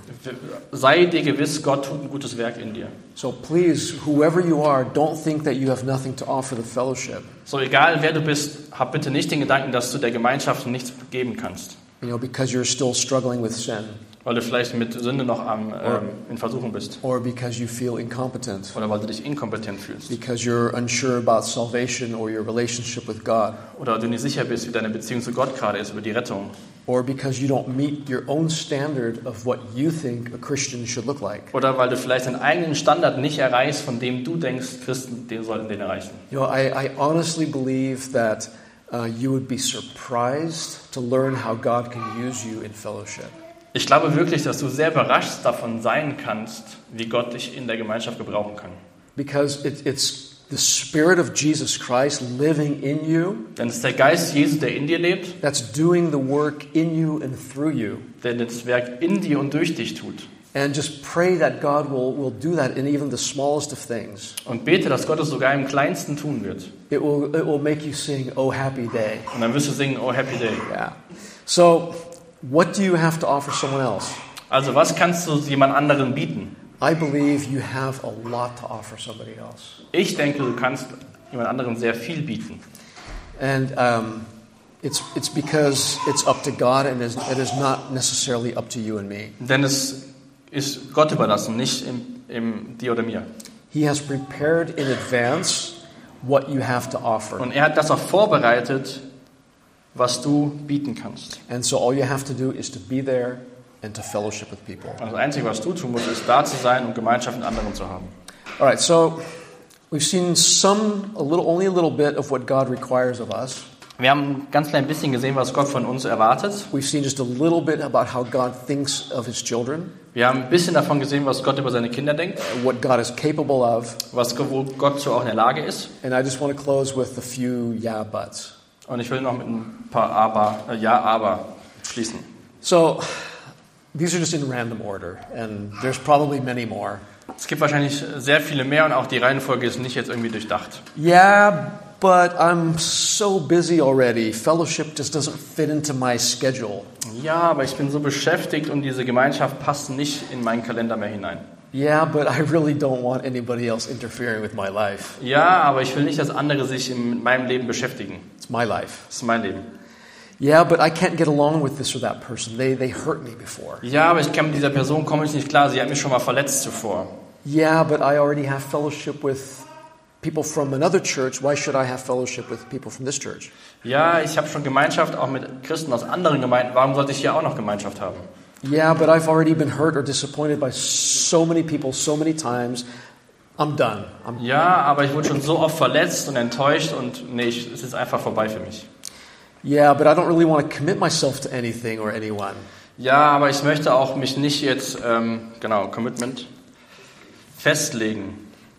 sei dir gewiss, Gott tut ein gutes Werk in dir. So please, whoever you are, don't think that you have nothing to offer the fellowship. So egal wer du bist, hab bitte nicht den Gedanken, dass du der Gemeinschaft nichts geben kannst. You know, because you're still struggling with sin, Weil du vielleicht mit Sünde noch am, ähm, in Versuchung bist. or because you feel incompetent, Oder weil du dich inkompetent fühlst. because you're unsure about salvation or your relationship with God, Oder du nicht sicher bist, wie deine Beziehung zu Gott gerade ist, über die Rettung. or because you don't meet your own standard of what you think a Christian should look like. Oder weil du vielleicht deinen eigenen Standard nicht erreichst, von dem du denkst, Christen den sollten den erreichen. You know, I, I honestly believe that uh, you would be surprised to learn how God can use you in fellowship. Ich glaube wirklich, dass du sehr überrascht davon sein kannst, wie Gott dich in der Gemeinschaft gebrauchen kann. Because it, it's the Spirit of Jesus Christ living in you Denn es ist der Geist Jesu, der in dir lebt, that's doing the work in you and through you. der das Werk in dir und durch dich tut. And just pray that God will, will do that in even the smallest of things. Und bete, dass Gott es sogar im Kleinsten tun wird. It will, it will make you sing, "Oh, happy day." Und dann wirst du singen, oh Happy Day. Yeah. So, what do you have to offer someone else? Also was kannst du jemand anderem bieten? I believe you have a lot to offer somebody else. Ich denke, du kannst jemand anderem sehr viel bieten. And um, it's, it's because it's up to God and it is not necessarily up to you and me. Denn es ist Gott überlassen, nicht im, im dir oder mir. He has prepared in advance what you have to offer. Und er hat das auch vorbereitet, was du bieten kannst. And so all you have to do is to be there and to fellowship with people. Also das Einzige, was du tun musst, ist da zu sein und Gemeinschaft mit anderen zu haben. All right, so we've seen some, a little, only a little bit of what God requires of us. Wir haben ein ganz klein bisschen gesehen, was Gott von uns erwartet. We've seen just a little bit about how God thinks of his children, Wir haben ein bisschen davon gesehen, was Gott über seine Kinder denkt, what God is capable of, was wo Gott so auch in der Lage ist. and I just want to close with a few yeah buts. Und ich will noch mit ein paar Aber, äh, Ja, Aber schließen. So these are just in random order, and there's probably many more. Es gibt wahrscheinlich sehr viele mehr und auch die Reihenfolge ist nicht jetzt irgendwie durchdacht. Yeah, but I'm so busy already. Fellowship just doesn't fit into my schedule. Ja, aber ich bin so beschäftigt und diese Gemeinschaft passt nicht in meinen Kalender mehr hinein. Yeah, but I really don't want anybody else interfering with my life. Ja, aber ich will nicht, dass andere sich in, mit meinem Leben beschäftigen. It's my life. Das ist mein Leben. Yeah, but I can't get along with this or that person. They, they hurt me before. Ja, aber ich kann mit dieser Person komme ich nicht klar. Sie hat mich schon mal verletzt zuvor. Yeah, but I already have fellowship with people from another church. Why should I have fellowship with people from this church? Ja, ich habe schon Gemeinschaft auch mit Christen aus anderen Gemeinden. Warum sollte ich hier auch noch Gemeinschaft haben? Yeah, but I've already been hurt or disappointed by so many people so many times. I'm done. I'm Ja, aber ich wurde schon so oft verletzt und enttäuscht und nee, ich, es ist einfach vorbei für mich. Yeah, but I don't really want to commit myself to anything or anyone. Ja, aber ich möchte auch mich nicht jetzt, ähm, genau, Commitment, festlegen.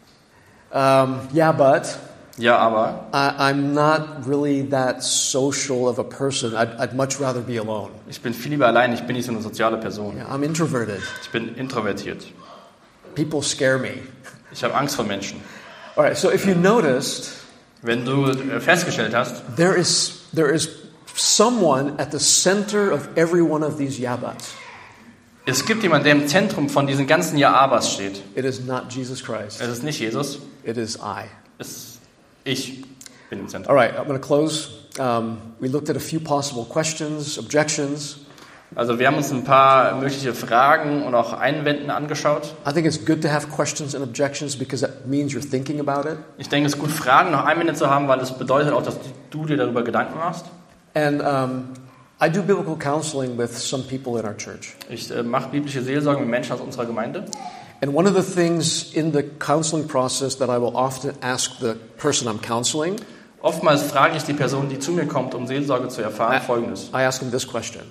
Um, yeah, but Ja, aber I, I'm not really that social of a person. I'd, I'd much rather be alone. ich bin viel lieber allein, ich bin nicht so eine soziale Person. Yeah, I'm introverted. Ich bin introvertiert. People scare me. Ich habe Angst vor Menschen. All right, so if you noticed, Wenn du äh, festgestellt hast, there is there is someone at the center of every one of these yabats. es gibt jemanden, der im Zentrum von diesen ganzen Ja-Abers steht. It is not Jesus Christ. Es ist nicht Jesus, It is I. es ist ich bin im Zentrum. All right, I'm going to close. Um, we looked at a few possible questions, objections. Also wir haben uns ein paar mögliche Fragen und auch Einwände angeschaut. I think it's good to have questions and objections because that means you're thinking about it. Ich denke, es ist gut, Fragen noch Einwände zu haben, weil es bedeutet auch, dass du dir darüber Gedanken machst. And um, I do biblical counseling with some people in our church. Ich äh, mache biblische Seelsorge mit Menschen aus unserer Gemeinde. And one of the things in the counseling process that I will often ask the person I'm counseling, Oftmals frage ich die Person, die zu mir kommt, um Seelsorge zu erfahren, Folgendes. I ask them this question.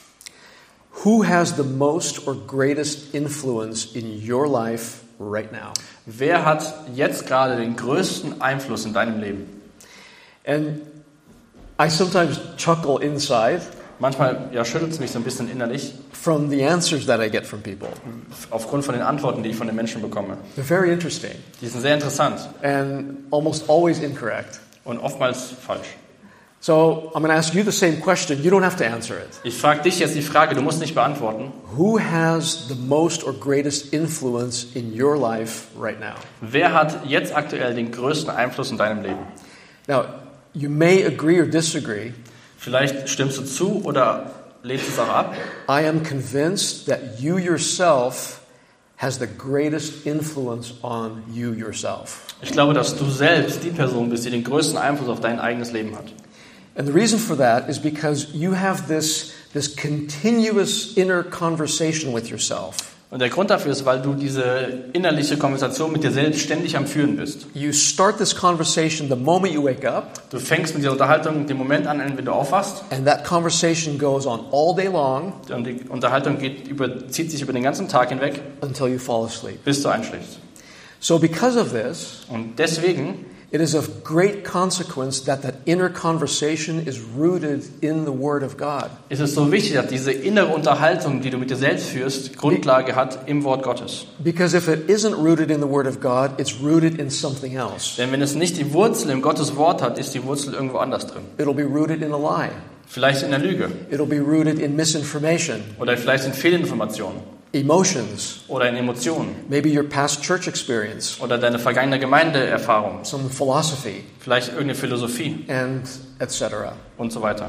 Who has the most or greatest influence in your life right now? Wer hat jetzt gerade den größten Einfluss in deinem Leben? And I sometimes chuckle inside Manchmal ja, schüttelt es mich so ein bisschen innerlich, from the answers that I get from people. aufgrund von den Antworten, die ich von den Menschen bekomme. They're very interesting Die sind sehr interessant and almost always incorrect. und oftmals falsch. So I'm going to ask you the same question. You don't have to answer it. Ich frage dich jetzt die Frage, du musst nicht beantworten. Who has the most or greatest influence in your life right now? Wer hat jetzt aktuell den größten Einfluss in deinem Leben? Now, you may agree or disagree. Vielleicht stimmst du zu oder lehnst es auch ab. I am convinced that you yourself has the greatest influence on you yourself. Ich glaube, dass du selbst die Person bist, die den größten Einfluss auf dein eigenes Leben hat. And the reason for that is because you have this, this continuous inner conversation with yourself. Und der Grund dafür ist, weil du diese innerliche Konversation mit dir selbst ständig am Führen bist. You start this conversation the moment you wake up, Du fängst mit dieser Unterhaltung den Moment an, wenn du aufwachst. and that conversation goes on all day long Und die Unterhaltung geht über, zieht sich über den ganzen Tag hinweg, until you fall asleep. bis du einschläfst. So because of this, Und deswegen it is of great consequence that that inner conversation is rooted in the Word of God. ist es so wichtig, dass diese innere Unterhaltung, die du mit dir selbst führst, Grundlage hat im Wort Gottes. Because if it isn't rooted in the Word of God, it's rooted in something else. Denn wenn es nicht die Wurzel im Gottes Wort hat, ist die Wurzel irgendwo anders drin. It'll be rooted in a lie. Vielleicht in der Lüge It'll be rooted in misinformation, oder vielleicht in Fehlinformationen emotions, oder in Emotionen maybe your past church experience, oder deine vergangene Gemeindeerfahrung, some philosophy, vielleicht irgendeine Philosophie and et cetera. und so weiter.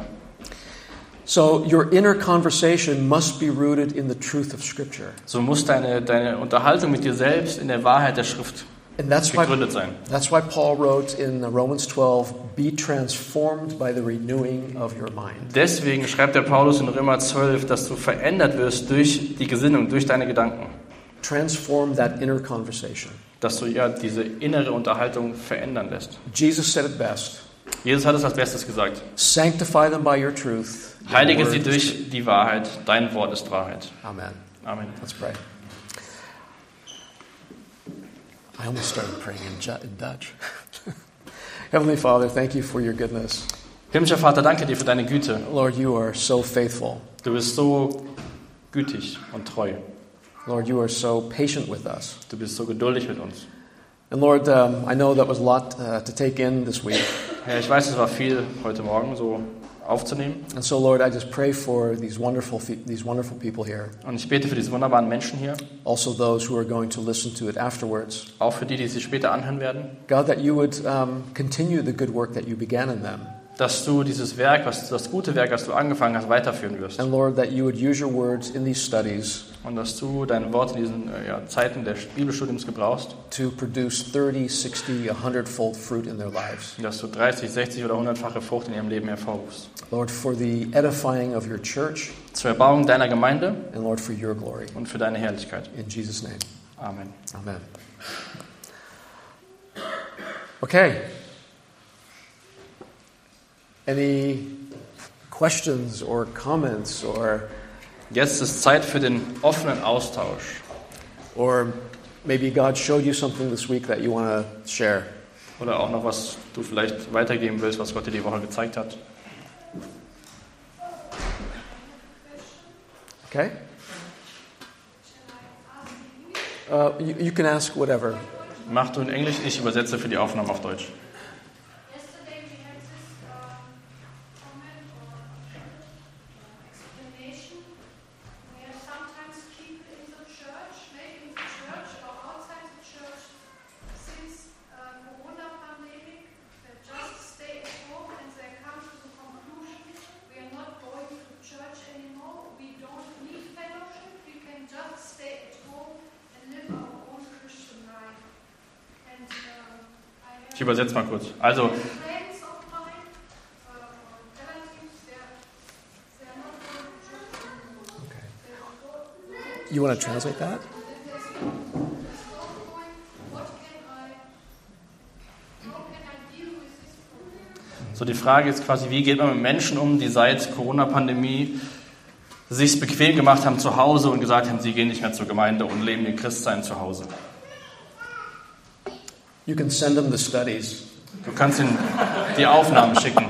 So your inner conversation must be rooted in the truth of Scripture. So muss deine, deine Unterhaltung mit dir selbst in der Wahrheit der Schrift And that's why, begründet sein. that's why Paul wrote in Romans twelve, be transformed by the renewing of your mind. Deswegen schreibt der Paulus in Römer zwölf, dass du verändert wirst durch die Gesinnung, durch deine Gedanken. Transform that inner conversation. Dass du ja diese innere Unterhaltung verändern lässt. Jesus said it best. Jesus hat es als Bestes gesagt. Sanctify them by your truth. Your Heilige word sie is durch die Wahrheit. Dein Wort ist Wahrheit. truth. Amen. Amen. Let's pray. I almost started praying in, Ju- in Dutch. Heavenly Father, thank you for your goodness. Himmlischer Vater, danke dir für deine Güte. Lord, you are so faithful. Du bist so gütig und treu. Lord, you are so patient with us. Du bist so geduldig mit uns. And Lord, um, I know that was a lot uh, to take in this week. Herr, ich weiß, es war viel heute Morgen, so aufzunehmen. And so, Lord, I just pray for these wonderful, these wonderful people here. Und ich bete für diese wunderbaren Menschen hier, Also those who are going to listen to it afterwards. auch für die, die sich später anhören werden, God, that you would um, continue the good work that you began in them. dass du dieses Werk, was, das gute Werk, das du angefangen hast, weiterführen wirst. And Lord, that you would use your words in these studies Und dass du dein Wort in diesen äh, ja, Zeiten des Bibelstudiums gebrauchst, to produce thirty, sixty, a hundred-fold fruit in their lives. dass du dreißig, sechzig oder hundertfache Frucht in ihrem Leben hervorrufst. Lord, for the edifying of your church, Zur Erbauung deiner Gemeinde and Lord, for your glory. und für deine Herrlichkeit. In Jesus' name, Amen. amen. Okay. Any questions or comments or Jetzt ist Zeit für den offenen Austausch. or maybe God showed you something this week that you want to share? Oder auch noch, was du vielleicht weitergeben willst, was Gott dir die Woche gezeigt hat. Okay? Uh, you, you can ask whatever. Mach du in Englisch, ich übersetze für die Aufnahme auf Deutsch. Yesterday we had this um, comment or explanation where sometimes people in the church, maybe in the church or outside the church, since uh, Corona pandemic, they just stay at home and they come to the conclusion we are not going to church anymore, we don't need fellowship, we can just stay at home and live our own Christian life. And um, I have Ich übersetze mal kurz. Also, friends of mine, uh, relatives, they're, they're not going to church anymore. Okay. They go, You want to translate that? there's no going, what can I, how can I deal with this problem? so die Frage ist quasi, wie geht man mit Menschen um, die seit Corona-Pandemie sich bequem gemacht haben zu Hause und gesagt haben, sie gehen nicht mehr zur Gemeinde und leben ihr Christsein zu Hause. You can send them the studies. Du kannst ihnen die Aufnahmen schicken.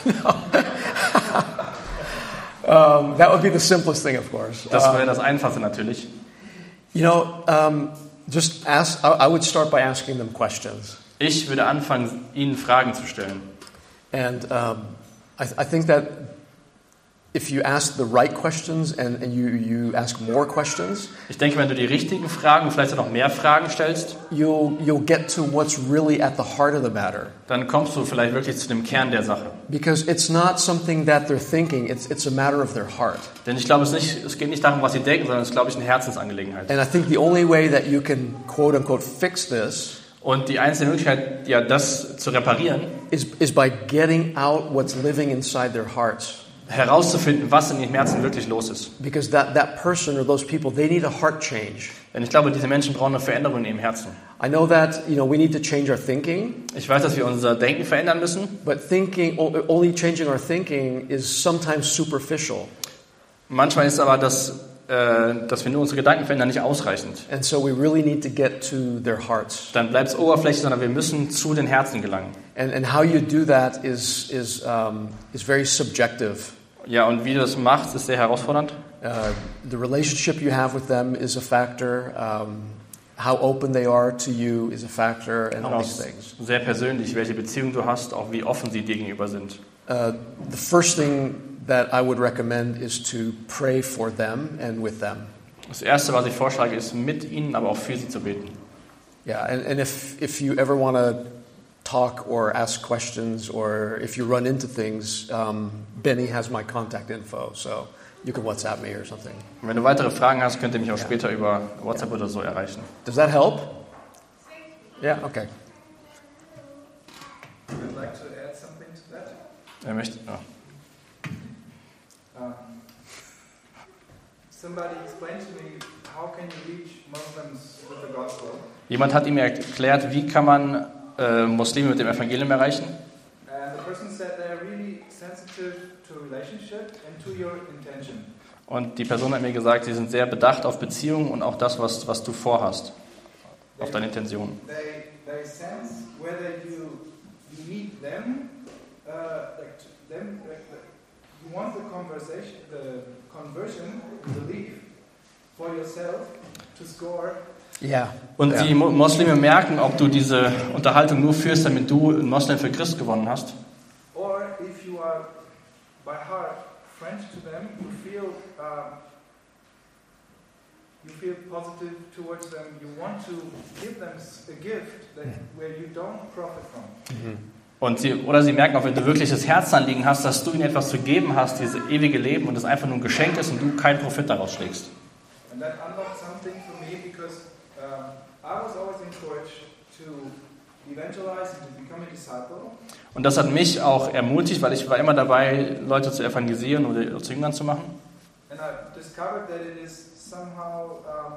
Um, that would be the simplest thing, of course. Das Uh, wäre das Einfachste natürlich. you know, um, just ask. I, I would start by asking them questions. Ich würde anfangen, ihnen Fragen zu stellen. And um, I, I think that if you ask the right questions and, and you, you ask more questions, Ich denke, wenn du die richtigen Fragen, vielleicht auch noch mehr Fragen stellst, you'll, you'll get to what's really at the heart of the matter. dann kommst du vielleicht wirklich zu dem Kern der Sache. Because it's not something that they're thinking, it's, it's a matter of their heart. Denn ich glaube, es, nicht, es geht nicht darum, was sie denken, sondern es ist, glaube ich, eine Herzensangelegenheit. And I think the only way that you can, quote unquote, fix this Und die einzige Möglichkeit, ja, das zu reparieren, is, is by getting out what's living inside their hearts. herauszufinden, was in ihrem Herzen wirklich los ist. Because that, that person or those people, they need a heart change. Denn ich glaube, diese Menschen brauchen eine Veränderung in ihrem Herzen. I know that, you know, we need to change our thinking, Ich weiß, dass wir unser Denken verändern müssen, but thinking, o- only changing our thinking is sometimes superficial. manchmal ist aber das, äh, dass wir nur unsere Gedanken verändern, nicht ausreichend. And so we really need to get to their hearts. Dann bleibt es oberflächlich, sondern wir müssen zu den Herzen gelangen. And, and how you do that is, is, um, is very subjective. Ja, und wie du das machst, ist sehr herausfordernd. Uh, the relationship you have with them is a factor. Um, how open they are to you is a factor, and Und all auch these things. sehr persönlich, welche Beziehung du hast, auch wie offen sie dir gegenüber sind. Uh, the first thing that I would recommend is to pray for them and with them. Das Erste, was ich vorschlage, ist, mit ihnen, aber auch für sie zu beten. Yeah, and, and if, if you ever want to talk or ask questions, or if you run into things, um, Benny has my contact info, so you can WhatsApp me or something. Und wenn du weitere Fragen hast, könnt ihr mich auch Ja. später über WhatsApp oder so erreichen. Does that help? Yeah, okay. I'd like to add something to that. Er möchte, ja. Um, somebody explained to me how can you reach Muslims with the gospel, Jemand hat ihm erklärt, wie kann man äh, Muslime mit dem Evangelium erreichen? and the person said they're really sensitive to relationship and to your intention. Und die Person hat mir gesagt, sie sind sehr bedacht auf Beziehungen und auch das, was, was du vorhast, auf deine Intentionen. They they sense whether you you need them, uh, like to- them. Like, the- you want the conversation, the conversion, belief for yourself to score. Yeah. Und yeah. die Mo- Muslime merken, ob du diese Unterhaltung nur führst, damit du einen Moslem für Christ gewonnen hast. Or if you are by heart friends to them, you feel uh, you feel positive towards them. You want to give them a gift that where you don't profit from. Mhm. Und sie, oder sie merken auch, wenn du wirklich das Herzanliegen hast, dass du ihnen etwas zu geben hast, dieses ewige Leben, und es einfach nur ein Geschenk ist und du keinen Profit daraus schlägst. And that unlocked something for me because um, I was always encouraged to evangelize and to become a disciple. Und das hat mich auch ermutigt, weil ich war immer dabei, Leute zu evangelisieren oder zu Jüngern zu machen. And I discovered that it is somehow um,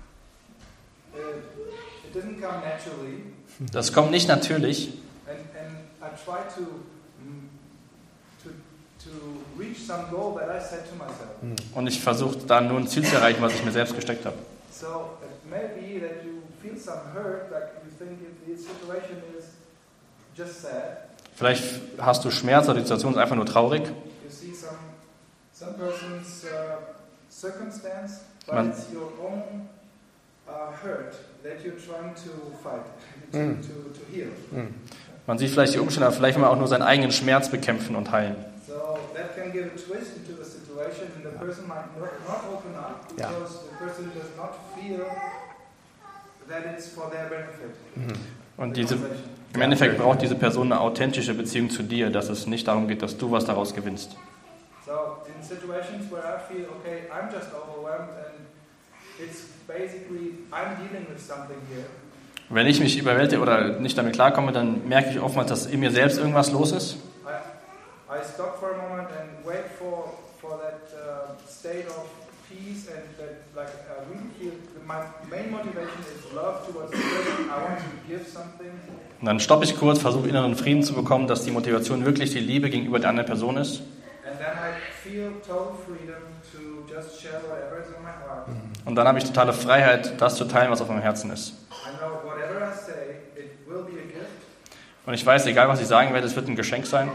it, it doesn't come naturally. Das kommt nicht natürlich. And, and I try to, mm, to, to reach some goal that I set to myself. Und ich versuche da nur ein Ziel zu erreichen, was ich mir selbst gesteckt habe. So it may be that you feel some hurt, like you think if the situation is just sad. Vielleicht hast du Schmerz oder die Situation ist einfach nur traurig. You see some some person's uh, circumstance, but Man- it's your own uh, hurt that you're trying to fight, to, Mm. to, to heal. Mm. Man sieht vielleicht die Umstände, aber vielleicht will man auch nur seinen eigenen Schmerz bekämpfen und heilen. So that can give a twist into the situation, and the person might not, not open up Yeah. because the person does not feel that it's for their benefit. Mhm. Und the diese, conversation. im Endeffekt braucht diese Person eine authentische Beziehung zu dir, dass es nicht darum geht, dass du was daraus gewinnst. So in situations where I feel, okay, I'm just overwhelmed and it's basically, I'm dealing with something here. Wenn ich mich überwältige oder nicht damit klarkomme, dann merke ich oftmals, dass in mir selbst irgendwas los ist. I, I stop for a moment and wait for, for that uh, state of peace and that like I really feel my main motivation is love towards the person. I want to give something. Und dann stoppe ich kurz, versuche inneren Frieden zu bekommen, dass die Motivation wirklich die Liebe gegenüber der anderen Person ist. And then I feel total freedom to just share whatever is on my heart. Und dann habe ich totale Freiheit, das zu teilen, was auf meinem Herzen ist. I know whatever I say, it will be a gift. Und ich weiß, egal was ich sagen werde, es wird ein Geschenk sein.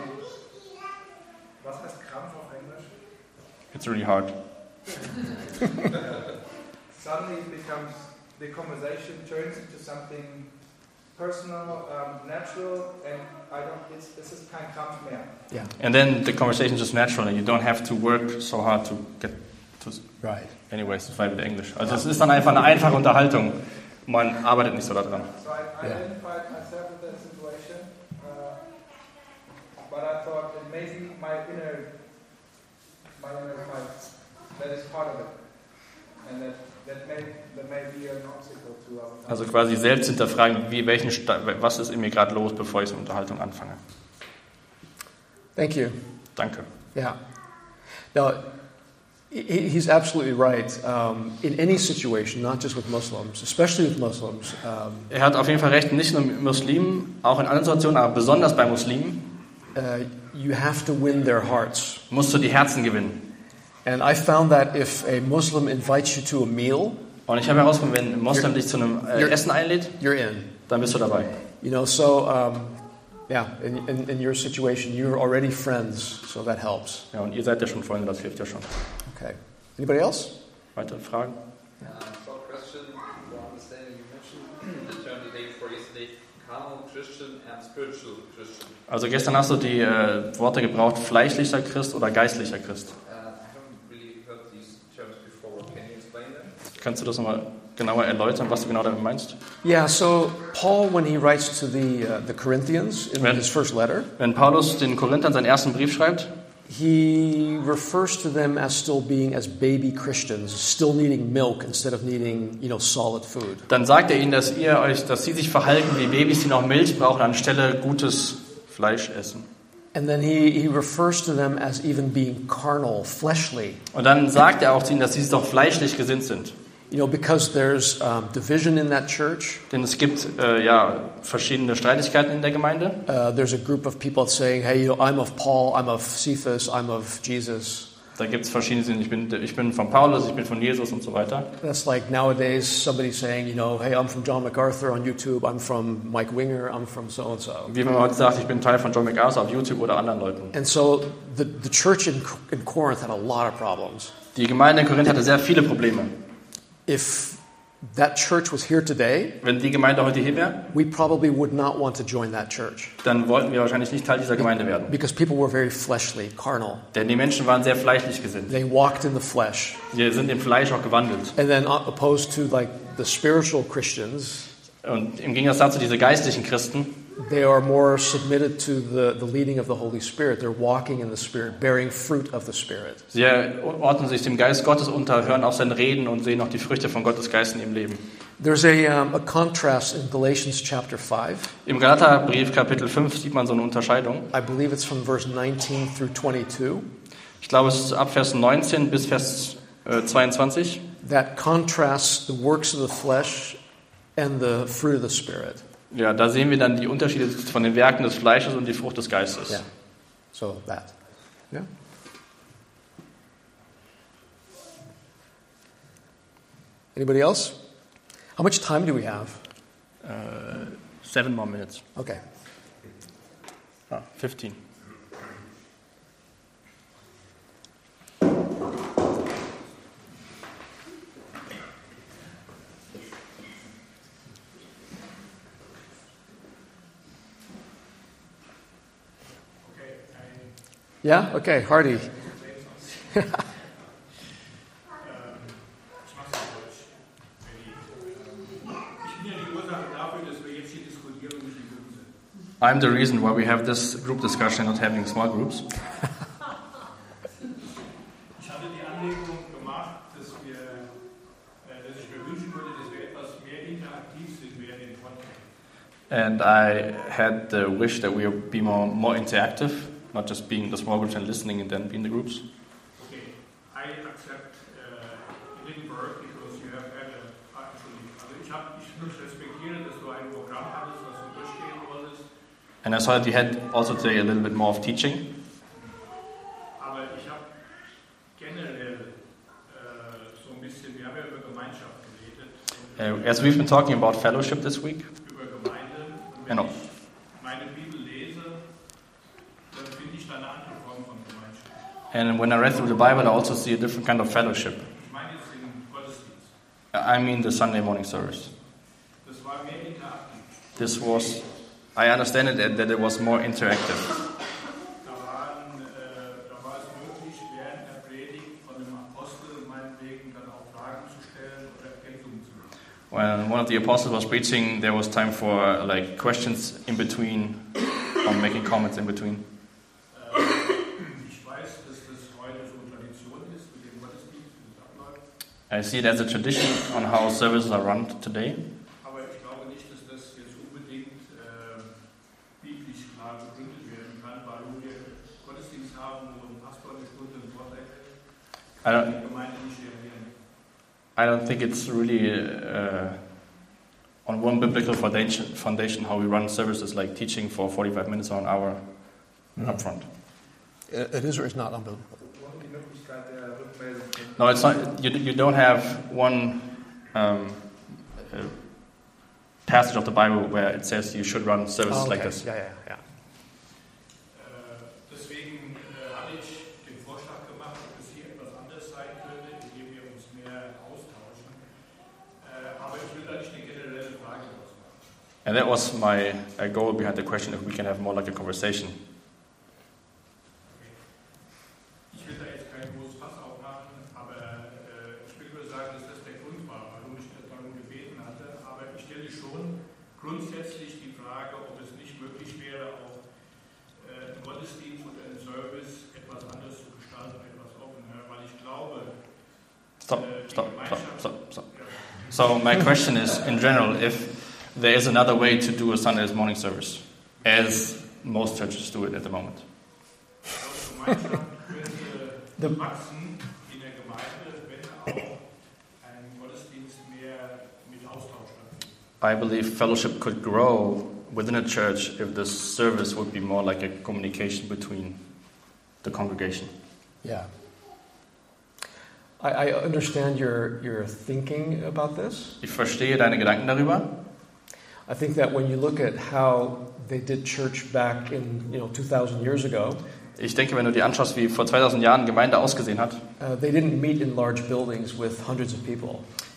Was heißt Krampf auf Englisch? It's really hard. Suddenly it becomes, the conversation turns into something personal, um, natural, and I don't, it's, es ist kein Kampf mehr. Yeah. And then the conversation is just natural and you don't have to work so hard to get to... Right. Anyways, das war wieder Englisch. Also es ist dann einfach eine einfache Unterhaltung. Man arbeitet nicht so daran. So I Yeah. identified myself with that situation, uh, but I thought that maybe my inner, my inner fight, that is part of it, and that that may that may be an obstacle to our. Also quasi selbst hinterfragen, wie, welchen Sta- was ist in mir gerade los, bevor ich so eine Unterhaltung anfange. Thank you. Danke. Yeah. Now, he- he's absolutely right. Um, in any situation, not just with Muslims, especially with Muslims, um, Er hat auf jeden Fall recht, nicht nur mit Muslimen, auch in anderen Situationen, aber besonders bei Muslimen, uh, you have to win their hearts. musst du die Herzen gewinnen. And I found that if a Muslim invites you to a meal, Und ich habe herausgefunden, wenn ein Moslem dich zu einem äh, You're- Essen einlädt, you're in. dann bist du dabei. You know, so um, yeah, in, in, in your situation, you're already friends, so that helps. Ja, und ihr seid ja schon Freunde, das hilft ja schon. Okay. Anybody else? Weitere Fragen? Uh, short question for understanding. You mentioned the term today for yesterday, carnal Christian and spiritual Christian. Also gestern hast du die äh, Worte gebraucht, fleischlicher Christ oder geistlicher Christ. Uh, I haven't really heard these terms before. Can you explain them? Kannst du das nochmal genauer erläutern, was du genau damit meinst? Yeah, so Paul, when he writes to the, uh, the Corinthians in Wenn- his first letter, Wenn Paulus den Korinthern seinen ersten Brief schreibt, he refers to them as still being as baby Christians, still needing milk instead of needing, you know, solid food. dann sagt er ihnen, dass ihr euch, dass sie sich verhalten wie Babys, die noch Milch brauchen, anstelle gutes Fleisch essen. And then he, he refers to them as even being carnal, fleshly, Und dann sagt er auch zu ihnen, dass sie doch fleischlich gesinnt sind. you know, because there's um, division in that church. Denn es gibt äh, ja verschiedene Streitigkeiten in der Gemeinde. Uh, there's a group of people saying, hey, you know, I'm of Paul, I'm of Cephas, I'm of Jesus. Da gibt es verschiedene Sinn. Ich bin, ich bin von Paulus, ich bin von Jesus und so weiter. That's like nowadays somebody saying, you know, hey, I'm from John MacArthur on YouTube, I'm from Mike Winger, I'm from so-and-so. Wie wenn man heute sagt, ich bin Teil von John MacArthur auf YouTube oder anderen Leuten. And so the, the church in, in Corinth had a lot of problems. Die Gemeinde in Korinth hatte sehr viele Probleme. If that church was here today, wenn die Gemeinde heute hier wäre, we probably would not want to join that church. dann wollten wir wahrscheinlich nicht Teil dieser Gemeinde werden. Because people were very fleshly, carnal. Denn die Menschen waren sehr fleischlich gesinnt. They walked in the flesh. Wir sind im Fleisch auch gewandelt. And then uh, opposed to like the spiritual Christians, Und im Gegensatz dazu diese geistlichen Christen, they are more submitted to the, the leading of the Holy Spirit. They're walking in the Spirit, bearing fruit of the Spirit. sie ordnen sich dem Geist Gottes unter, hören auf sein Reden und sehen auch die Früchte von Gottes Geist in ihrem Leben. There's a, um, a contrast in Galatians chapter five. Im Galaterbrief Kapitel fünf sieht man so eine Unterscheidung. I believe it's from verse nineteen through twenty-two. Ich glaube, es ist ab Vers neunzehn bis Vers äh, zweiundzwanzig. That contrasts the works of the flesh and the fruit of the Spirit. Ja, da sehen wir dann die Unterschiede von den Werken des Fleisches und die Frucht des Geistes. Yeah. So that. Yeah. Anybody else? How much time do we have? Uh, seven more minutes. Okay. Ah, fifteen. Yeah? Okay, Hardy. I'm the reason why we have this group discussion, not having small groups. Ich hatte die Anregung gemacht, dass wir, äh, dass ich mir wünschen würde, dass wir etwas mehr interaktiv sind während den Vorträgen. And I had the wish that we would be more, more interactive, not just being the small groups and listening and then being the groups. Okay, I accept uh, it didn't work because you have had a actually. Also ich habe, ich respektiere, dass du ein Programm hattest, was du durchgehen wolltest. And I saw that you had also today a little bit more of teaching. Aber ich habe generell äh, so ein bisschen, wir haben ja über Gemeinschaft geredet. Uh, as we've been talking about fellowship this week, Über Gemeinde. Und wenn Genau. ich meine Bibel lese, dann finde ich da eine andere Form von Gemeinschaft. and when I read through the Bible, I also see a different kind of fellowship. Ich meine jetzt den Gottesdienst. I mean the Sunday morning service. Das war mehr interaktiv. This was, I understand it that, that it was more interactive. Da, waren, äh, da war es möglich, während der Predigt von dem Apostel meinetwegen dann auch Fragen zu stellen oder Ergänzungen zu machen. When one of the apostles was preaching, there was time for uh, like questions in between, or making comments in between. Äh, ich weiß, dass das heute so Tradition ist mit dem Gottesdienst, wie es abläuft, I see it as a tradition on how services are run today, aber ich glaube nicht, dass das jetzt unbedingt äh, biblisch klar begründet werden kann, weil wir Gottesdienst haben, wo ein Pastor eine Stunde ein Wort erhält, I don't, die Gemeinde nicht reagieren. I don't think it's really uh, on one biblical foundation, foundation how we run services like teaching for forty-five minutes or an hour up front. It it is or is not unbiblical. Ohne die Möglichkeit der Rückmeldung. No, it's not. You, you don't have one um, uh, passage of the Bible where it says you should run services Oh, like okay. this. Yeah, yeah, yeah. Äh, Deswegen äh, hatte ich den Vorschlag gemacht, ob es hier etwas anders sein könnte, indem wir uns mehr austauschen. Äh, Aber ich will da nicht eine generelle Frage draus machen. And that was my uh, goal behind the question if we can have more like a conversation. Ich will da jetzt kein großes Fass aufmachen, aber äh, ich will nur sagen, dass das der Grund war, warum ich darum gebeten hatte. Aber ich stelle schon grundsätzlich die Frage, ob es nicht möglich wäre, auch äh, einen Gottesdienst oder einen Service etwas anders zu gestalten, etwas offener, weil ich glaube, Stop, stop, stop, stop, stop. So my question is, in general, if there is another way to do a Sunday morning service, as most churches do it at the moment. Gemeinschaft könnte wachsen in der Gemeinde, wenn auch ein Gottesdienst mehr mit Austausch stattfindet. I believe fellowship could grow within a church if the service would be more like a communication between the congregation. Yeah. I, I understand your, your thinking about this. Ich verstehe deine Gedanken darüber. I think that when you look at how they did church back in, you know, two thousand years ago, Ich denke, wenn du dir anschaust, wie vor zweitausend Jahren Gemeinde ausgesehen hat, uh, they didn't meet in large buildings with hundreds of people.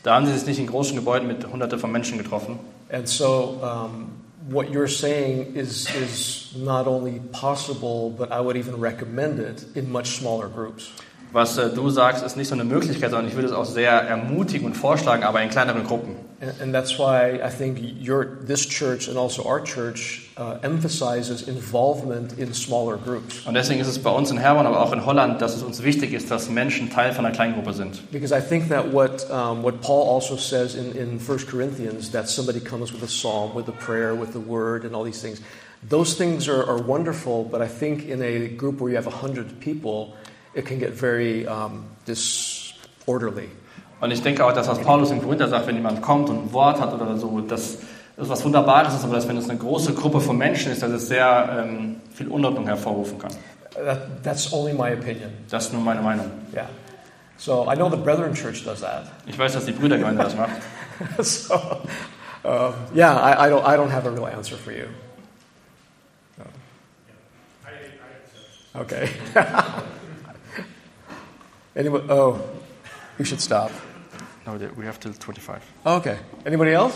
Da haben sie sich nicht in großen Gebäuden mit Hunderte von Menschen getroffen. And so um, what you're saying is, is not only possible, but I would even recommend it in much smaller groups. Was äh, du sagst, ist nicht so eine Möglichkeit, sondern ich würde es auch sehr ermutigen und vorschlagen, aber in kleineren Gruppen. And, and that's why I think your, this church and also our church uh, emphasizes involvement in smaller groups. Und deswegen ist es bei uns in Herborn, aber auch in Holland, dass es uns wichtig ist, dass Menschen Teil von einer Kleingruppe sind. Because I think that what um, what Paul also says in, in First Corinthians, that somebody comes with a psalm, with a prayer, with the word, and all these things, those things are, are wonderful, but I think in a group where you have a hundred people, it can get very um, disorderly. Und ich denke auch, dass was Paulus im Korinther sagt, wenn jemand kommt und ein Wort hat oder so, dass das was Wunderbares ist, aber dass wenn es eine große Gruppe von Menschen ist, dass es sehr ähm, viel Unordnung hervorrufen kann. That, that's only my opinion. Das ist nur meine Meinung. Yeah. So I know the Brethren Church does that. Ich weiß, dass die Brüdergemeinde das macht. so um, yeah, I, I don't I don't have a real answer for you. No. Okay. Anybody? Oh, you should stop. No, we have till twenty-five. Okay. Anybody else?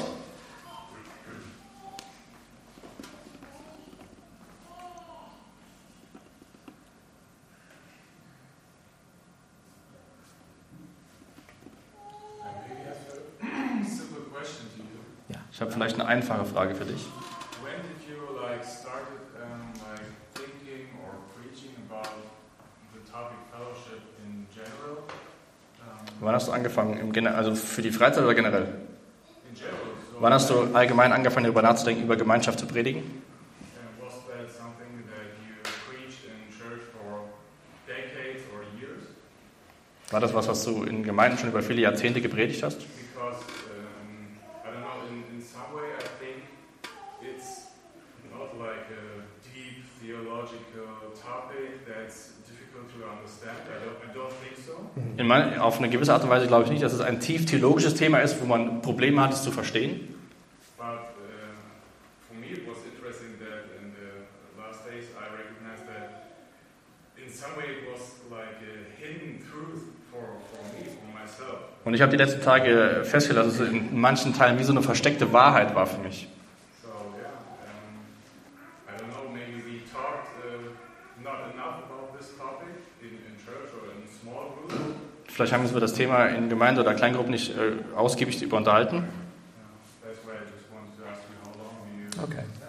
Ich habe vielleicht eine einfache Frage für dich. When did you like started um, like thinking or preaching about the topic fellowship in general? Um, Wann hast du angefangen, im Gen- also für die Freizeit oder generell? in general, so Wann hast du allgemein angefangen, darüber nachzudenken, über Gemeinschaft zu predigen? and was that something that you preached in church for decades or years? War das was, was du in Gemeinden schon über viele Jahrzehnte gepredigt hast? Because um, I don't know, in, in some way I think it's not like a deep theological topic that's difficult to understand. I don't, I don't think so. In mein, auf eine gewisse Art und Weise glaube ich nicht, dass es ein tief theologisches Thema ist, wo man Probleme hat, es zu verstehen. But uh, for me it was interesting that in the last days I recognized that in some way it was like a hidden truth for, for me, for myself. Und ich habe die letzten Tage festgestellt, dass es in manchen Teilen wie so eine versteckte Wahrheit war für mich. So yeah, um, I don't know, maybe we talked uh, not enough about this topic in, in church or in small groups. Vielleicht haben wir uns über das Thema in Gemeinde oder Kleingruppen nicht äh, ausgiebig über unterhalten. Uh, that's why I just wanted to ask you how long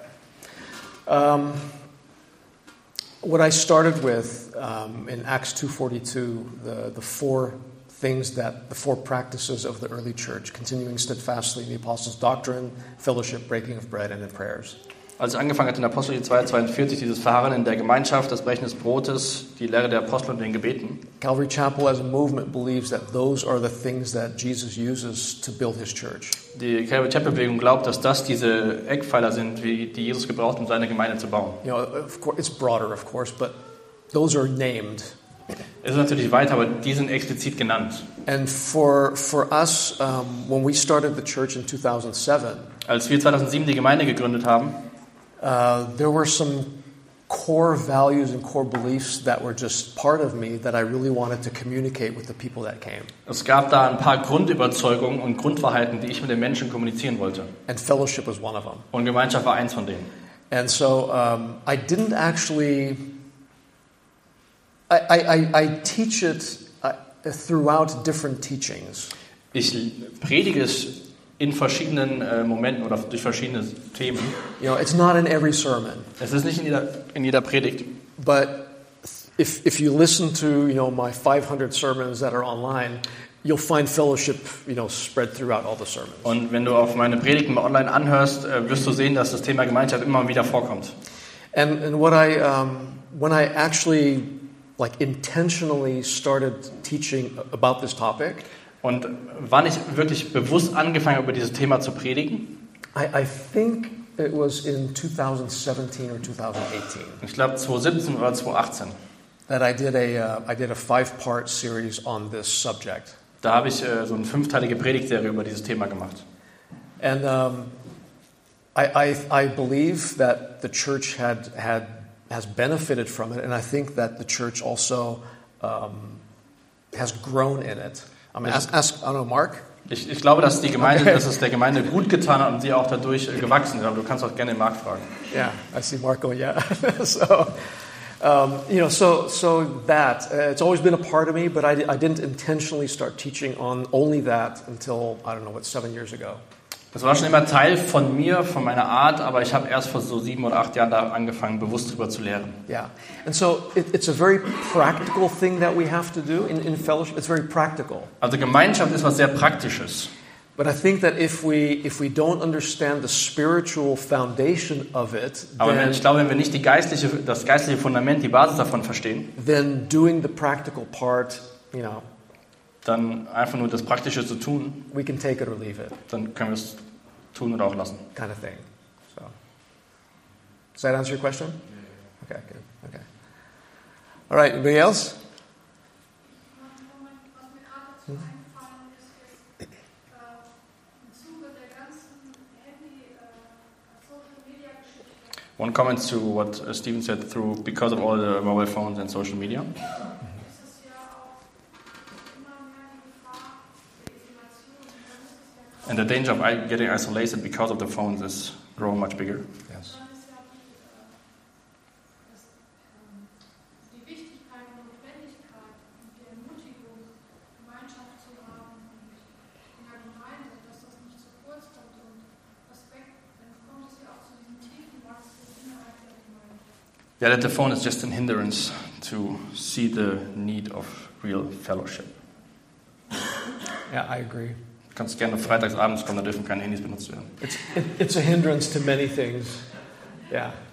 you... Okay. Um, what I started with um, in Acts two forty-two, the, the four things that, the four practices of the early church, continuing steadfastly in the apostles' doctrine, fellowship, breaking of bread, and in prayers. Als ich angefangen hatte in Apostel zwei zweiundvierzig, dieses Verharren in der Gemeinschaft, das Brechen des Brotes, die Lehre der Apostel und den Gebeten. Calvary Chapel as a movement believes that those are the things that Jesus uses to build his church. Die Calvary Chapel Bewegung glaubt, dass das diese Eckpfeiler sind, wie, die Jesus gebraucht, um seine Gemeinde zu bauen. You know, of course, it's broader, of course, but those are named. Es ist natürlich weiter, aber die sind explizit genannt. And for for us, um, when we started the church in two thousand seven, Als wir zweitausendsieben die Gemeinde gegründet haben, uh, there were some core values and core beliefs that were just part of me that I really wanted to communicate with the people that came. es gab da ein paar Grundüberzeugungen und Grundwahrheiten, die ich mit den Menschen kommunizieren wollte. And fellowship was one of them. Und Gemeinschaft war eins von denen. And so um, I didn't actually. I, I, I teach it uh, throughout different teachings. Ich predige es in verschiedenen äh, Momenten oder durch verschiedene Themen. You know, it's not in every sermon, Es ist nicht in jeder, in jeder Predigt. but if if you listen to you know my five hundred sermons that are online, you'll find fellowship you know spread throughout all the sermons. Und wenn du auf meine Predigten mal online anhörst, äh, wirst du sehen, dass das Thema Gemeinschaft immer wieder vorkommt. And and what I um, when I actually like intentionally started teaching about this topic, Und wann ich wirklich bewusst angefangen habe, über dieses Thema zu predigen, I, I think it was in two thousand seventeen or two thousand eighteen ich glaube zweitausendsiebzehn oder zweitausendachtzehn, that I did a uh, I did a five-part series on this subject. da habe ich äh, so eine fünfteilige Predigtserie über dieses Thema gemacht. And um, I, I I believe that the church had had has benefited from it, and I think that the church also um, has grown in it. I mean, ask, ask I don't know, Mark. Ich, ich glaube, dass die Gemeinde, Okay. dass es der Gemeinde gut getan hat und sie auch dadurch äh, gewachsen ist. Aber du kannst auch gerne den Marc fragen. Yeah, I see Marco. Yeah. so, um, you know, so so that uh, it's always been a part of me, but I, I didn't intentionally start teaching on only that until I don't know what seven years ago. Das war schon immer Teil von mir, von meiner Art, aber ich habe erst vor so sieben oder acht Jahren da angefangen, bewusst drüber zu lehren. Yeah, and so it, it's a very practical thing that we have to do in, in fellowship. It's very practical. Also Gemeinschaft ist was sehr Praktisches. But I think that if we if we don't understand the spiritual foundation of it, Aber wenn, then, ich glaube, wenn wir nicht die geistliche, das geistliche Fundament, die Basis davon verstehen, then doing the practical part, you know, dann einfach nur das Praktische zu tun, we can take it or leave it, dann können wir es tun oder auch lassen. kind of thing. So, does that answer your question? Okay, good. Okay. All right. Anybody else? Was mir gerade dazu eingefallen ist, ist äh, im Zuge der ganzen Handy, äh, Social Media Geschichte, One comment to what uh, Stephen said through because of all the mobile phones and social media. ist es ja auch immer mehr die Gefahr der Isolation. Und dann ist es ja And the danger of i- getting isolated because of the phones is growing much bigger. Yes. Dann ist ja die, äh, das, ähm, die Wichtigkeit und Notwendigkeit und die Ermutigung, Gemeinschaft zu haben und in der Gemeinde, dass das nicht zu kurz kommt und Respekt, dann kommt es ja auch zu diesem tiefen Wachstum innerhalb der Gemeinde. Yeah, that the phone is just an hindrance to see the need of real fellowship. Yeah, I agree. Du kannst gerne freitagsabends kommen, da dürfen keine Handys benutzt werden. It's it, it's a hindrance to many things. Yeah.